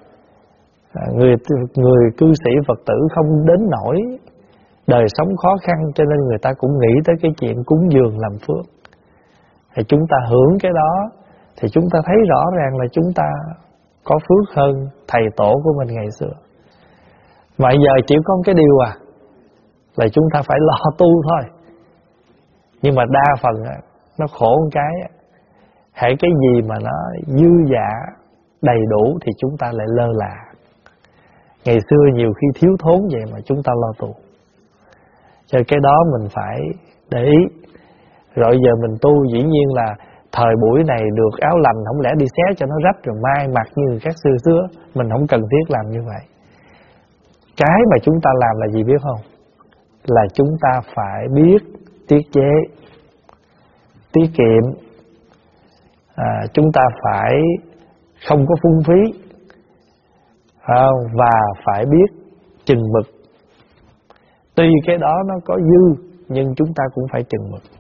người cư sĩ Phật tử không đến nổi đời sống khó khăn, cho nên người ta cũng nghĩ tới cái chuyện cúng dường làm phước. Thì chúng ta hưởng cái đó, thì chúng ta thấy rõ ràng là chúng ta có phước hơn thầy tổ của mình ngày xưa. Mà giờ chỉ có cái điều là chúng ta phải lo tu thôi. Nhưng mà đa phần nó khổ một cái, hễ cái gì mà nó dư dả đầy đủ thì chúng ta lại lơ là. Ngày xưa nhiều khi thiếu thốn vậy mà chúng ta lo tu. Cho cái đó mình phải để ý. Rồi giờ mình tu dĩ nhiên là thời buổi này được áo lành, không lẽ đi xé cho nó rách rồi mai mặc như các xưa xưa. Mình không cần thiết làm như vậy. Cái mà chúng ta làm là gì biết không? Là chúng ta phải biết tiết chế, tiết kiệm. Chúng ta phải không có phung phí, và phải biết chừng mực. Tuy cái đó nó có dư, nhưng chúng ta cũng phải chừng mực.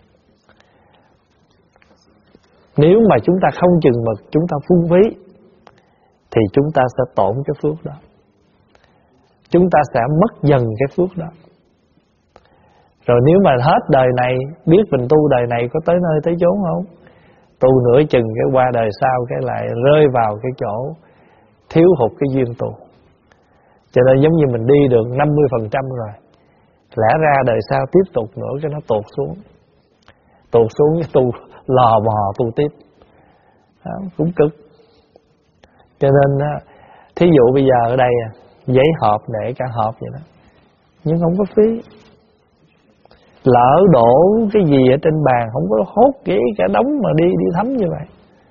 Nếu mà chúng ta không chừng mực, chúng ta phung phí, thì chúng ta sẽ tổn cái phước đó. Chúng ta sẽ mất dần cái phước đó. Rồi nếu mà hết đời này, biết mình tu đời này có tới nơi tới chốn không? Tu nửa chừng cái qua đời sau cái lại rơi vào cái chỗ thiếu hụt cái duyên tu. Cho nên giống như mình đi được 50% rồi, lẽ ra đời sau tiếp tục nữa cái nó tụt xuống. Tụt xuống cái tu lò mò tu tiếp đó, cũng cực. Cho nên thí dụ bây giờ ở đây giấy hộp để cả hộp vậy đó, nhưng không có phí. Lỡ đổ cái gì ở trên bàn, không có hốt ghế cả đống mà đi thấm như vậy.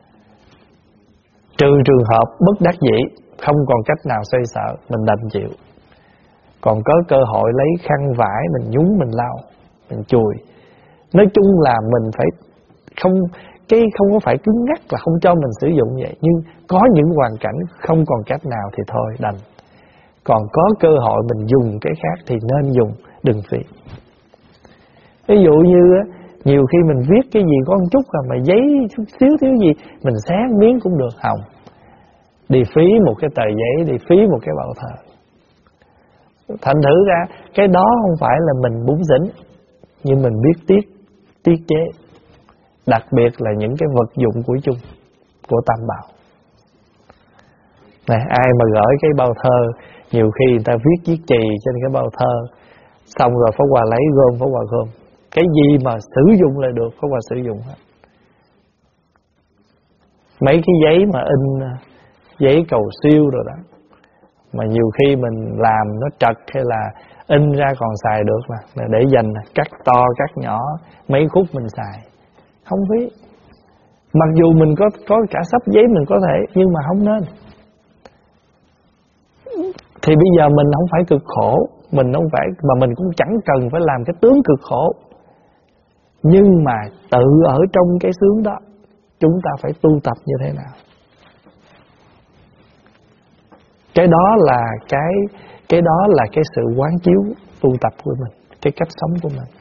Trừ trường hợp bất đắc dĩ, không còn cách nào xoay sở, mình đành chịu. Còn có cơ hội lấy khăn vải mình nhúng, mình lau, mình chùi. Nói chung là mình phải không có phải cứng ngắc là không cho mình sử dụng vậy. Nhưng có những hoàn cảnh không còn cách nào thì thôi đành. Còn có cơ hội mình dùng cái khác thì nên dùng, đừng phí. Ví dụ như nhiều khi mình viết cái gì có một chút mà giấy chút xíu thiếu gì, mình xé miếng cũng được, hỏng. Đi phí một cái tờ giấy, đi phí một cái bào thờ. Thành thử ra cái đó không phải là mình bủn xỉn, nhưng mình biết tiết chế. Đặc biệt là những cái vật dụng của chung, của Tam Bảo. Này, ai mà gửi cái bao thơ, nhiều khi người ta viết viết chì trên cái bao thơ, xong rồi Pháp Hòa lấy gom, Pháp Hòa gom. Cái gì mà sử dụng là được, không mà sử dụng hết. Mấy cái giấy mà in, giấy cầu siêu rồi đó, mà nhiều khi mình làm nó trật hay là in ra còn xài được mà để dành cắt to cắt nhỏ mấy khúc mình xài không phí. Mặc dù mình có cả sắp giấy mình có thể, nhưng mà không nên. Thì bây giờ mình không phải cực khổ, mình không phải, mà mình cũng chẳng cần phải làm cái tướng cực khổ. Nhưng mà tự ở trong cái xướng đó, chúng ta phải tu tập như thế nào? Cái đó là cái sự quán chiếu tu tập của mình, cái cách sống của mình.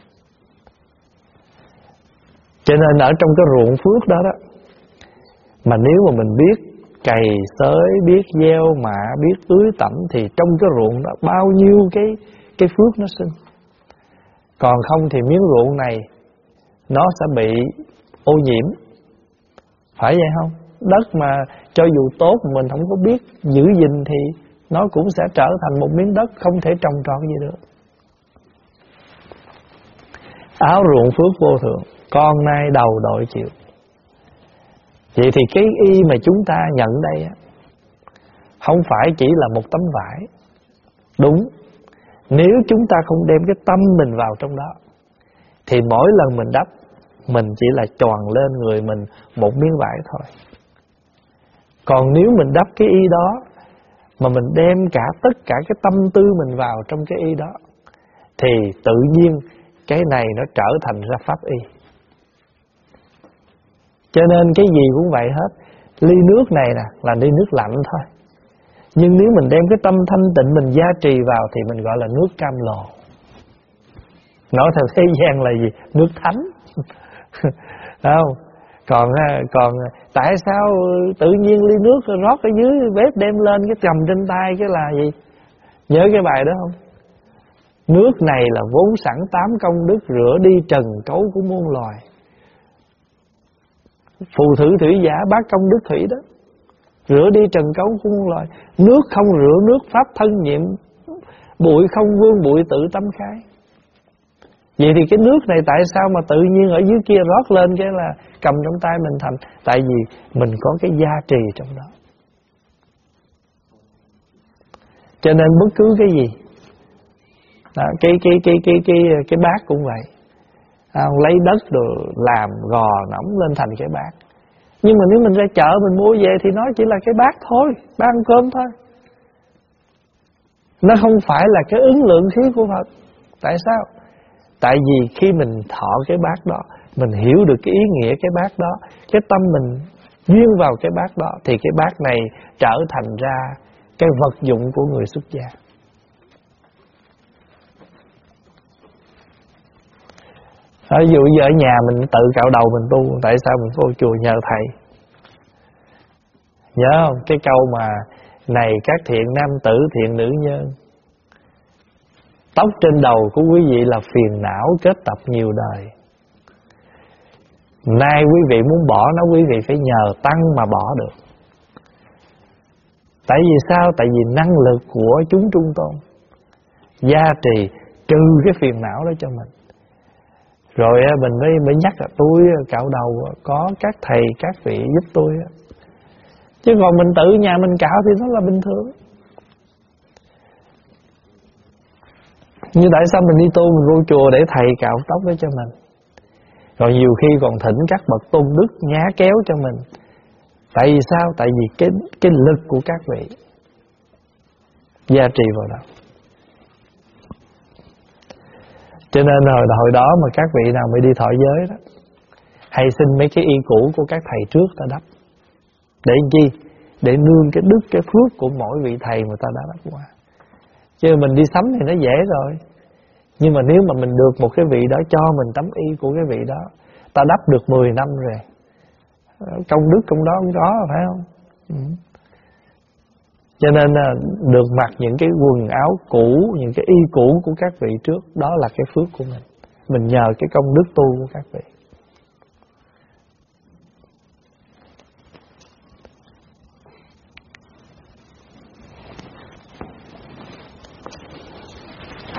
Cho nên ở trong cái ruộng phước đó đó, mà nếu mà mình biết cày xới, biết gieo mạ, biết tưới tẩm, thì trong cái ruộng đó bao nhiêu cái phước nó sinh. Còn không thì miếng ruộng này nó sẽ bị ô nhiễm, phải vậy không? Đất mà cho dù tốt mình không có biết giữ gìn thì nó cũng sẽ trở thành một miếng đất không thể trồng trọt gì được. Áo ruộng phước vô thượng, con nay đầu đội chịu. Vậy thì cái y mà chúng ta nhận đây không phải chỉ là một tấm vải. Đúng, nếu chúng ta không đem cái tâm mình vào trong đó thì mỗi lần mình đắp, mình chỉ là choàng lên người mình một miếng vải thôi. Còn nếu mình đắp cái y đó mà mình đem cả tất cả cái tâm tư mình vào trong cái y đó, thì tự nhiên cái này nó trở thành ra pháp y. Cho nên cái gì cũng vậy hết. Ly nước này nè là ly nước lạnh thôi, nhưng nếu mình đem cái tâm thanh tịnh mình gia trì vào thì mình gọi là nước cam lồ. Nói theo thế gian là gì? Nước thánh. Không? Còn tại sao tự nhiên ly nước rót ở dưới bếp đem lên cái cầm trên tay cái là gì? Nhớ cái bài đó không? Nước này là vốn sẵn 8 công đức, rửa đi trần cấu của muôn loài. Phù thử thủy giả bát công đức thủy đó, rửa đi trần cấu của muôn loài. Nước không rửa nước, pháp thân nhiệm, bụi không vương bụi tự tâm khai. Vậy thì cái nước này tại sao mà tự nhiên ở dưới kia rót lên cái là cầm trong tay mình thành? Tại vì mình có cái gia trì trong đó. Cho nên bất cứ cái gì đó, cái bát cũng vậy. Lấy đất rồi làm gò nẫm lên thành cái bát. Nhưng mà nếu mình ra chợ mình mua về thì nó chỉ là cái bát thôi, bát ăn cơm thôi. Nó không phải là cái ứng lượng khí của Phật. Tại sao? Tại vì khi mình thọ cái bát đó, mình hiểu được cái ý nghĩa cái bát đó, cái tâm mình duyên vào cái bát đó, thì cái bát này trở thành ra cái vật dụng của người xuất gia. Ví dụ giờ ở nhà mình tự cạo đầu mình tu, tại sao mình vô chùa nhờ thầy? Nhớ không? Cái câu mà này các thiện nam tử thiện nữ nhân, tóc trên đầu của quý vị là phiền não kết tập nhiều đời. Nay quý vị muốn bỏ nó, quý vị phải nhờ tăng mà bỏ được. Tại vì sao? Tại vì năng lực của chúng trung tôn gia trì trừ cái phiền não đó cho mình. Rồi mình mới nhắc là tôi cạo đầu có các thầy các vị giúp tôi. Chứ còn mình tự nhà mình cạo thì nó là bình thường. Như tại sao mình đi tu mình vô chùa để thầy cạo tóc đó cho mình. Rồi nhiều khi còn thỉnh các bậc tôn đức nhá kéo cho mình. Tại vì sao? Tại vì cái lực của các vị gia trì vào đó. Cho nên hồi đó mà các vị nào mới đi thọ giới đó, hay xin mấy cái y cũ của các thầy trước ta đắp. Để chi? Để nương cái đức, cái phước của mỗi vị thầy mà ta đã đắp qua. Chứ mình đi sắm thì nó dễ rồi. Nhưng mà nếu mà mình được một cái vị đó cho mình tấm y của cái vị đó, ta đắp được 10 năm rồi, công đức trong đó cũng có, phải không? Cho nên được mặc những cái quần áo cũ, những cái y cũ của các vị trước, đó là cái phước của mình. Mình nhờ cái công đức tu của các vị.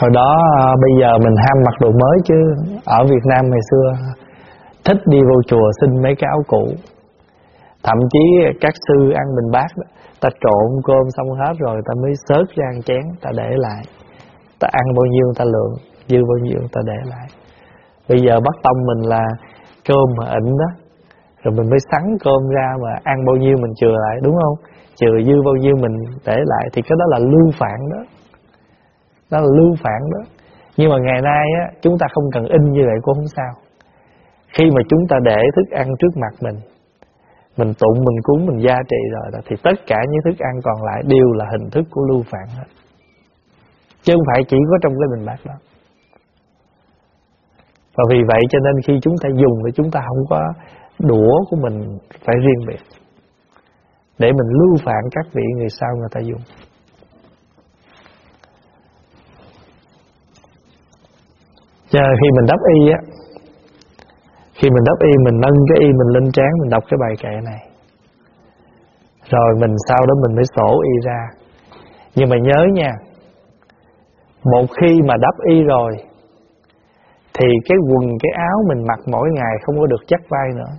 Hồi đó bây giờ mình ham mặc đồ mới, chứ ở Việt Nam ngày xưa thích đi vô chùa xin mấy cái áo cũ. Thậm chí các sư ăn bình bát đó, ta trộn cơm xong hết rồi ta mới xớt ra ăn chén, ta để lại. Ta ăn bao nhiêu ta lượng, dư bao nhiêu ta để lại. Bây giờ bắt tông mình là cơm mà ịnh đó, rồi mình mới sắn cơm ra mà ăn bao nhiêu mình chừa lại, đúng không? Chừa dư bao nhiêu mình để lại, thì cái đó là lưu phạn đó. Đó là lưu phạn đó. Nhưng mà ngày nay á, chúng ta không cần in như vậy cũng không sao. Khi mà chúng ta để thức ăn trước mặt mình tụng, mình cúng, mình gia trì rồi đó, thì tất cả những thức ăn còn lại đều là hình thức của lưu phạn hết, chứ không phải chỉ có trong cái bình bát đó. Và vì vậy cho nên khi chúng ta dùng thì chúng ta không có đũa của mình phải riêng biệt, để mình lưu phạn các vị người sau người ta dùng. Cho nên khi mình đắp y á, khi mình đắp y, mình nâng cái y mình lên trán, mình đọc cái bài kệ này, rồi mình sau đó mình mới sổ y ra. Nhưng mà nhớ nha, một khi mà đắp y rồi thì cái quần, cái áo mình mặc mỗi ngày không có được chắt vai nữa.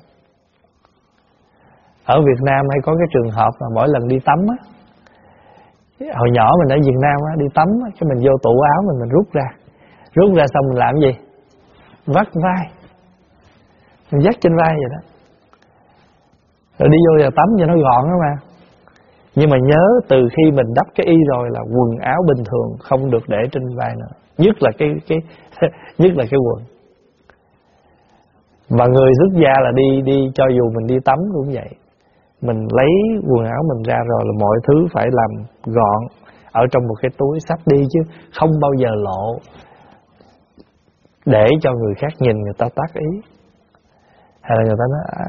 Ở Việt Nam hay có cái trường hợp mà mỗi lần đi tắm á, hồi nhỏ mình ở Việt Nam á, đi tắm á, cái mình vô tủ áo mình rút ra xong mình làm gì? Vắt vai, mình dắt trên vai vậy đó, rồi đi vô giờ tắm cho nó gọn đó mà. Nhưng mà nhớ, từ khi mình đắp cái y rồi là quần áo bình thường không được để trên vai nữa, nhất là cái nhất là cái quần. Và người xuất gia là đi cho dù mình đi tắm cũng vậy, mình lấy quần áo mình ra rồi là mọi thứ phải làm gọn ở trong một cái túi xách đi, chứ không bao giờ lộ để cho người khác nhìn người ta tác ý, hay là người ta nói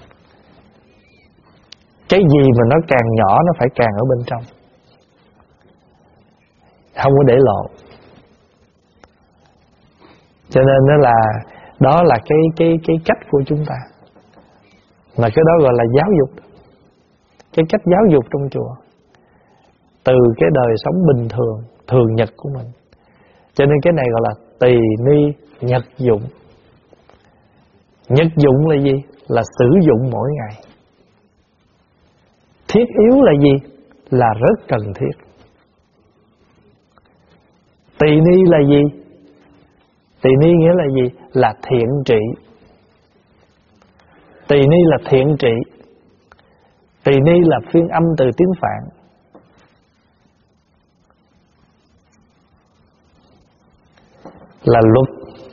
cái gì mà nó càng nhỏ nó phải càng ở bên trong, không có để lộ. Cho nên đó là cái cách của chúng ta, là cái đó gọi là giáo dục, cái cách giáo dục trong chùa, từ cái đời sống bình thường thường nhật của mình. Cho nên cái này gọi là tỳ ni nhật dụng. Nhật dụng là gì? Là sử dụng mỗi ngày. Thiết yếu là gì? Là rất cần thiết. Tỳ ni là gì? Tỳ ni nghĩa là gì? Là thiện trị. Tỳ ni là thiện trị. Tỳ ni là phiên âm từ tiếng Phạn. Là luật.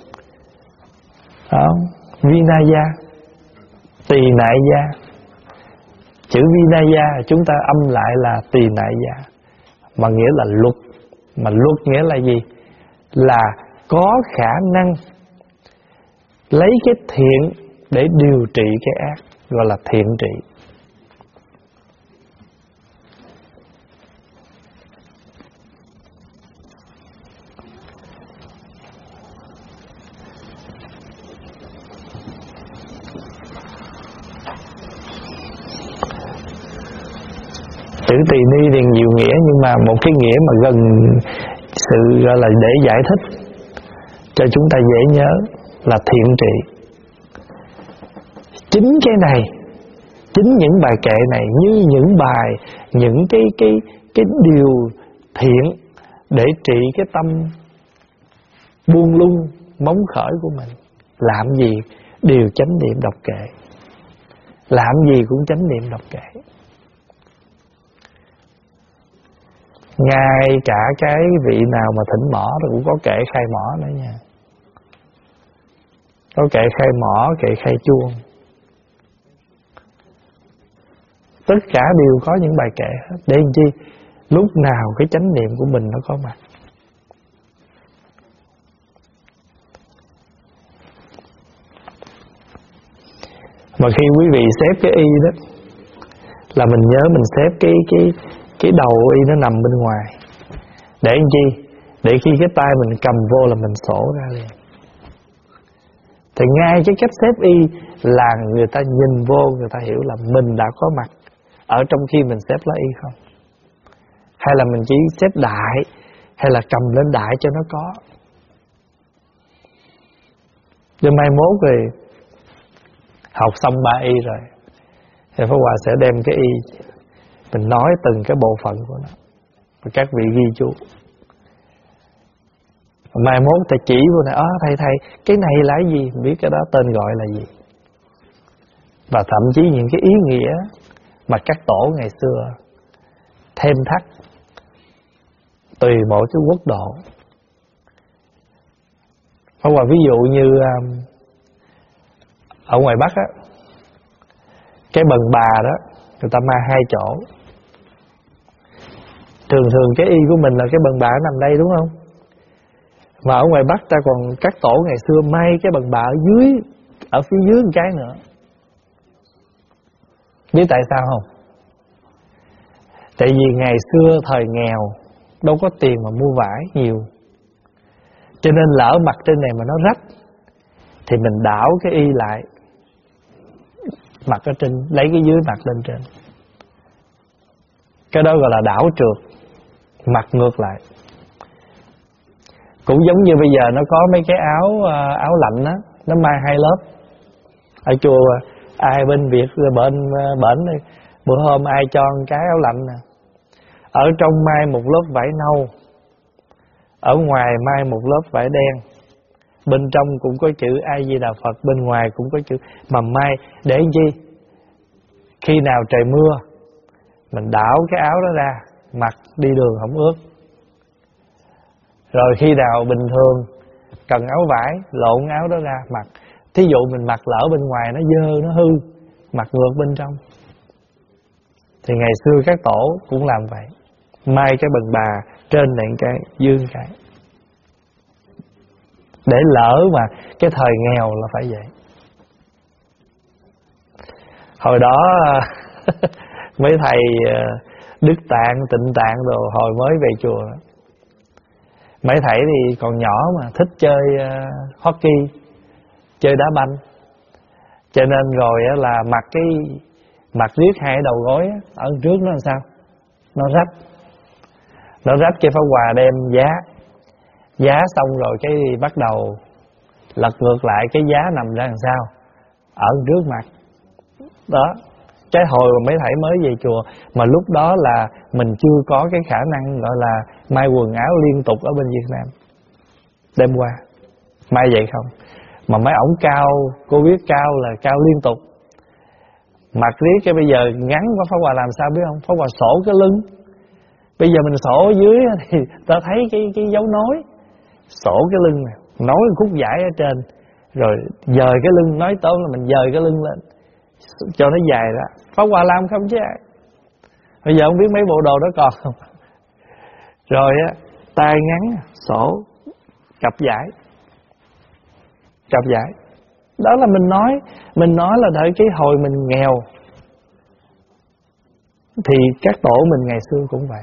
Đó, Vinaya, tỳ nại gia. Chữ Vinaya chúng ta âm lại là tỳ nại gia, mà nghĩa là luật. Mà luật nghĩa là gì? Là có khả năng lấy cái thiện để điều trị cái ác, gọi là thiện trị. Chữ tỳ ni thì nhiều nghĩa, nhưng mà một cái nghĩa mà gần sự gọi là để giải thích cho chúng ta dễ nhớ là thiện trị. Chính cái này, chính những bài kệ này như những bài, những cái điều thiện để trị cái tâm buông lung móng khởi của mình. Làm gì đều chánh niệm đọc kệ, làm gì cũng chánh niệm đọc kệ. Ngay cả cái vị nào mà thỉnh mỏ thì cũng có kệ khai mỏ nữa nha. Có kệ khai mỏ, kệ khai chuông. Tất cả đều có những bài kệ hết. Để làm chi? Lúc nào cái chánh niệm của mình nó có mặt. Mà khi quý vị xếp cái y đó, là mình nhớ mình xếp cái đầu y nó nằm bên ngoài. Để làm chi? Để khi cái tay mình cầm vô là mình sổ ra liền. Thì ngay cái cách xếp y là người ta nhìn vô, người ta hiểu là mình đã có mặt ở trong khi mình xếp lá y không. Hay là mình chỉ xếp đại, hay là cầm lên đại cho nó có. Cho mai mốt thì học xong 3 y rồi thì Pháp Hòa sẽ đem cái y, mình nói từng cái bộ phận của nó và các vị ghi chú. Mai mốt thầy chỉ vô này, thầy cái này là cái gì, mình biết cái đó tên gọi là gì. Và thậm chí những cái ý nghĩa mà các tổ ngày xưa thêm thắt tùy mỗi cái quốc độ. Pháp Hòa ví dụ như ở ngoài Bắc á, cái bần bà đó người ta mai 2 chỗ. Thường cái y của mình là cái bần bà nằm đây đúng không? Mà ở ngoài Bắc ta còn các tổ ngày xưa may cái bần bà ở dưới, ở phía dưới một cái nữa. Biết tại sao không? Tại vì ngày xưa thời nghèo, đâu có tiền mà mua vải nhiều, cho nên lỡ mặt trên này mà nó rách thì mình đảo cái y lại, mặt ở trên, lấy cái dưới mặt lên trên. Cái đó gọi là đảo trượt, mặt ngược lại. Cũng giống như bây giờ nó có mấy cái áo lạnh á, nó mai 2 lớp. Ở chùa ai bên Việt bên bển bữa hôm ai cho một cái áo lạnh nè, ở trong mai một lớp vải nâu, ở ngoài mai một lớp vải đen, bên trong cũng có chữ A Di Đà Phật, bên ngoài cũng có chữ, mà mai để chi? Khi nào trời mưa mình đảo cái áo đó ra, mặc đi đường không ướt. Rồi khi nào bình thường cần áo vải, lộn áo đó ra mặc. Thí dụ mình mặc lỡ bên ngoài nó dơ, nó hư, mặc ngược bên trong. Thì ngày xưa các tổ cũng làm vậy, mai cái bần bà trên này cái, dưới cái, để lỡ mà cái thời nghèo là phải vậy. Hồi đó mấy thầy Đức Tạng, Tịnh Tạng rồi hồi mới về chùa, mấy thầy thì còn nhỏ mà thích chơi hockey, chơi đá banh, cho nên rồi là mặc riết 2 đầu gối ở trước nó làm sao, nó rách cái Pháp Hòa đem giá xong rồi cái bắt đầu lật ngược lại cái giá nằm ra làm sao, ở trước mặt đó. Cái hồi mà mấy thầy mới về chùa, mà lúc đó là mình chưa có cái khả năng gọi là may quần áo liên tục ở bên Việt Nam, đem qua may vậy không. Mà mấy ổng cao, cô biết cao là cao liên tục, mặc riết cái bây giờ ngắn quá. Pháp Hòa làm sao biết không? Pháp Hòa sổ cái lưng. Bây giờ mình sổ ở dưới thì ta thấy cái dấu nối, sổ cái lưng này, nối khúc dải ở trên, rồi dời cái lưng, nói tóm là mình dời cái lưng lên cho nó dài ra. Pháp Hòa làm không chứ ai. Bây giờ không biết mấy bộ đồ đó còn không. Rồi á, tay ngắn, sổ, cặp vải. Đó là mình nói là đợi cái hồi mình nghèo thì các tổ mình ngày xưa cũng vậy.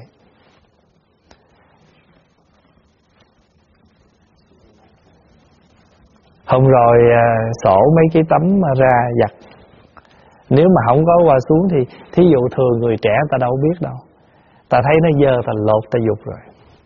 Hôm rồi sổ mấy cái tấm ra giặt. Nếu mà không có qua xuống thì thí dụ thường người trẻ ta đâu biết đâu, ta thấy nó dơ ta lột ta dục rồi.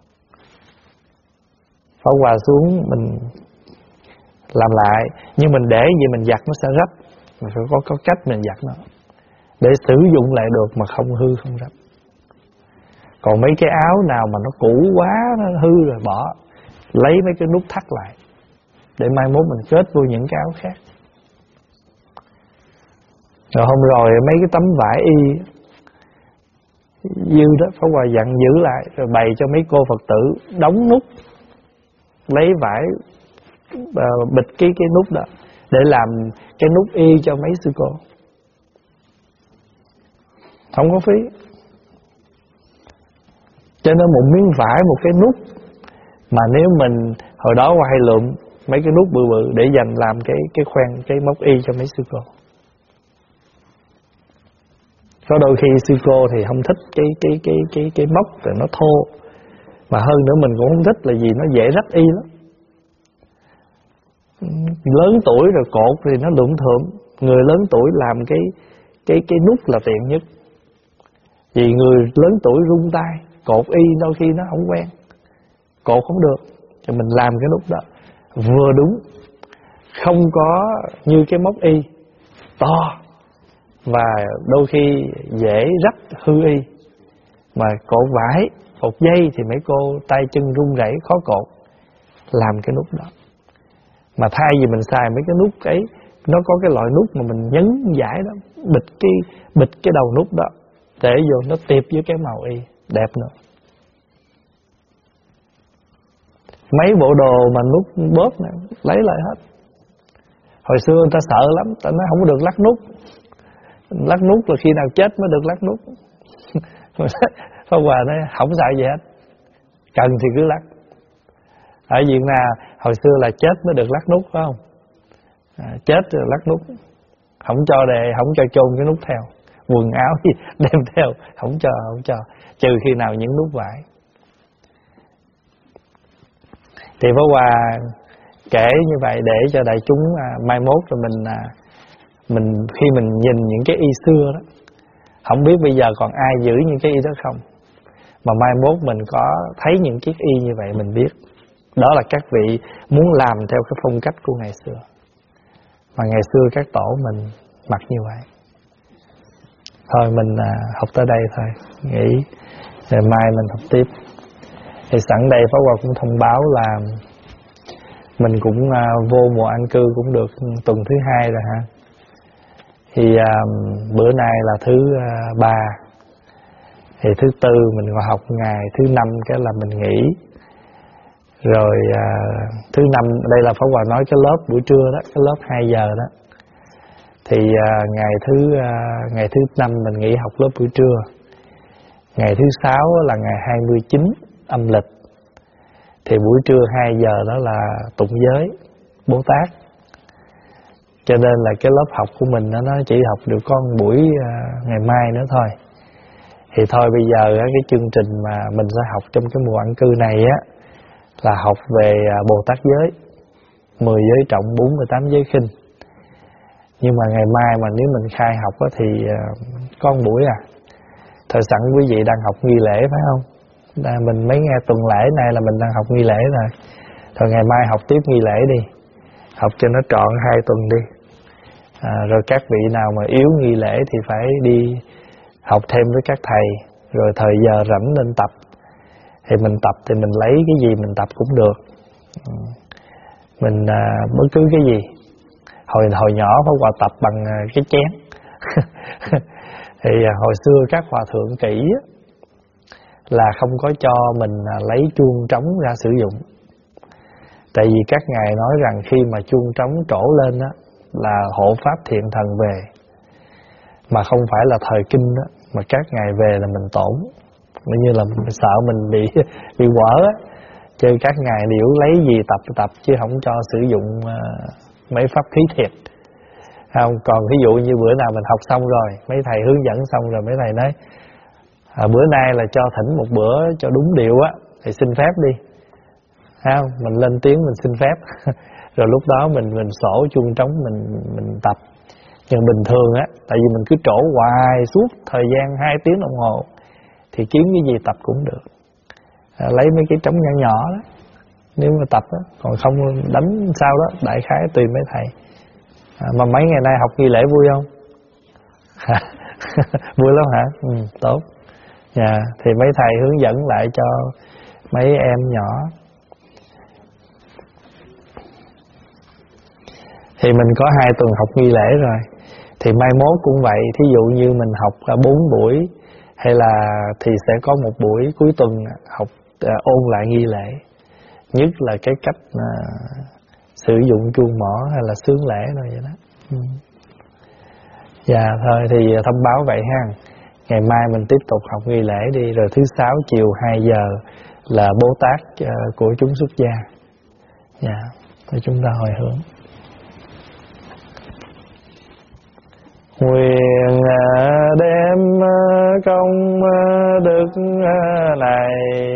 Phải qua xuống mình làm lại, nhưng mình để gì mình giặt nó sẽ rách, mình phải có cách mình giặt nó để sử dụng lại được mà không hư không rách. Còn mấy cái áo nào mà nó cũ quá, nó hư rồi bỏ, lấy mấy cái nút thắt lại để mai mốt mình kết vô những cái áo khác. Rồi hôm rồi mấy cái tấm vải y dư đó, Pháp Hòa dặn giữ lại, rồi bày cho mấy cô Phật tử đóng nút, lấy vải bịt cái nút đó để làm cái nút y cho mấy sư cô, không có phí. Cho nên một miếng vải, một cái nút mà nếu mình hồi đó qua hay lượm mấy cái nút bự bự để dành làm cái khoen, cái móc y cho mấy sư cô. Có đôi khi sư cô thì không thích cái móc rồi nó thô, mà hơn nữa mình cũng không thích là gì nó dễ rách y lắm. Lớn tuổi rồi cột thì nó đụng thượm, người lớn tuổi làm cái nút là tiện nhất. Vì người lớn tuổi rung tay, cột y đôi khi nó không quen, cột không được. Thì mình làm cái nút đó vừa đúng, không có như cái móc y to và đôi khi dễ rách hư y. Mà cột vải, cột dây thì mấy cô tay chân run rẩy khó cột. Làm cái nút đó. Mà thay vì mình xài mấy cái nút ấy, nó có cái loại nút mà mình nhấn giải đó, bịch cái đầu nút đó để vô nó tiệp với cái màu y đẹp nữa. Mấy bộ đồ mà nút bóp này lấy lại hết. Hồi xưa người ta sợ lắm, ta nói không có được lắc nút. Lắc nút là khi nào chết mới được lắc nút. Pháp Hòa nói không sợ gì hết, cần thì cứ lắc. Ở Việt Nam hồi xưa là chết mới được lắc nút, phải không? Chết rồi lắc nút, không cho chôn cái nút theo, quần áo gì đem theo, không cho, trừ khi nào những nút vải. Thì Pháp Hòa kể như vậy để cho đại chúng mai mốt rồi mình khi mình nhìn những cái y xưa đó, không biết bây giờ còn ai giữ những cái y đó không, mà mai mốt mình có thấy những chiếc y như vậy mình biết đó là các vị muốn làm theo cái phong cách của ngày xưa. Mà ngày xưa các tổ mình mặc như vậy. Thôi mình học tới đây thôi, nghĩ rồi mai mình học tiếp. Thì sẵn đây Pháp Hòa cũng thông báo là mình cũng vô mùa an cư cũng được tuần thứ 2 rồi ha. Thì bữa nay là thứ 3, thì thứ 4 mình còn học ngày, thứ 5 cái là mình nghỉ. Rồi thứ 5 đây là Pháp Hòa nói cái lớp buổi trưa đó, cái lớp 2 giờ đó. Thì ngày thứ 5 mình nghỉ học lớp buổi trưa. Ngày thứ 6 là ngày 29 âm lịch. Thì buổi trưa 2 giờ đó là tụng giới Bồ Tát. Cho nên là cái lớp học của mình nó chỉ học được có một buổi ngày mai nữa thôi. Thì thôi bây giờ cái chương trình mà mình sẽ học trong cái mùa ẩn cư này á là học về Bồ Tát giới, 10 giới trọng, 48 giới khinh. Nhưng mà ngày mai mà nếu mình khai học á thì có một buổi Thôi sẵn quý vị đang học nghi lễ phải không? Mình mới nghe tuần lễ này là mình đang học nghi lễ rồi. Thôi ngày mai học tiếp nghi lễ đi, học cho nó trọn 2 tuần đi. Rồi các vị nào mà yếu nghi lễ thì phải đi học thêm với các thầy. Rồi thời giờ rảnh nên tập. Thì mình tập thì mình lấy cái gì mình tập cũng được. Mình bất cứ cái gì. Hồi nhỏ Pháp Hòa tập bằng cái chén. Thì hồi xưa các hòa thượng kỹ là không có cho mình lấy chuông trống ra sử dụng. Tại vì các ngài nói rằng khi mà chuông trống trổ lên đó là hộ pháp thiện thần về. Mà không phải là thời kinh đó, mà các ngài về là mình tổn. Bởi như là mình sợ mình bị quở á. Chứ các ngài đều lấy gì tập chứ không cho sử dụng mấy pháp khí thiệt. Không, còn ví dụ như bữa nào mình học xong rồi, mấy thầy hướng dẫn xong rồi mấy thầy nói bữa nay là cho thỉnh một bữa cho đúng điệu á, thì xin phép đi. Không, mình lên tiếng mình xin phép. Rồi lúc đó mình sổ chuông trống mình tập. Nhưng bình thường á, tại vì mình cứ trổ hoài suốt thời gian 2 tiếng đồng hồ thì kiếm cái gì tập cũng được. Lấy mấy cái trống nhỏ nhỏ đó nếu mà tập á, còn không đánh sao đó, đại khái tùy mấy thầy. Mà mấy ngày nay học nghi lễ vui không? Vui lắm hả? Tốt. Thì mấy thầy hướng dẫn lại cho mấy em nhỏ. Thì mình có 2 tuần học nghi lễ rồi. Thì mai mốt cũng vậy. Thí dụ như mình học 4 buổi hay là thì sẽ có một buổi cuối tuần học ôn lại nghi lễ. Nhất là cái cách sử dụng chuông mỏ hay là xướng lễ rồi vậy đó. Thôi thì thông báo vậy ha. Ngày mai mình tiếp tục học nghi lễ đi. Rồi thứ 6 chiều 2 giờ là Bồ Tát của chúng xuất gia. Thì chúng ta hồi hướng. Nguyện đem công đức này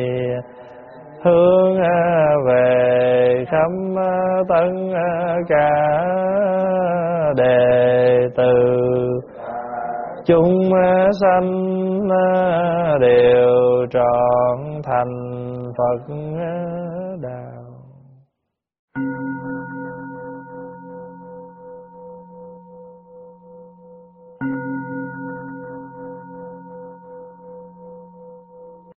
hướng về khắp tất cả đệ tử chúng sanh đều trọn thành Phật.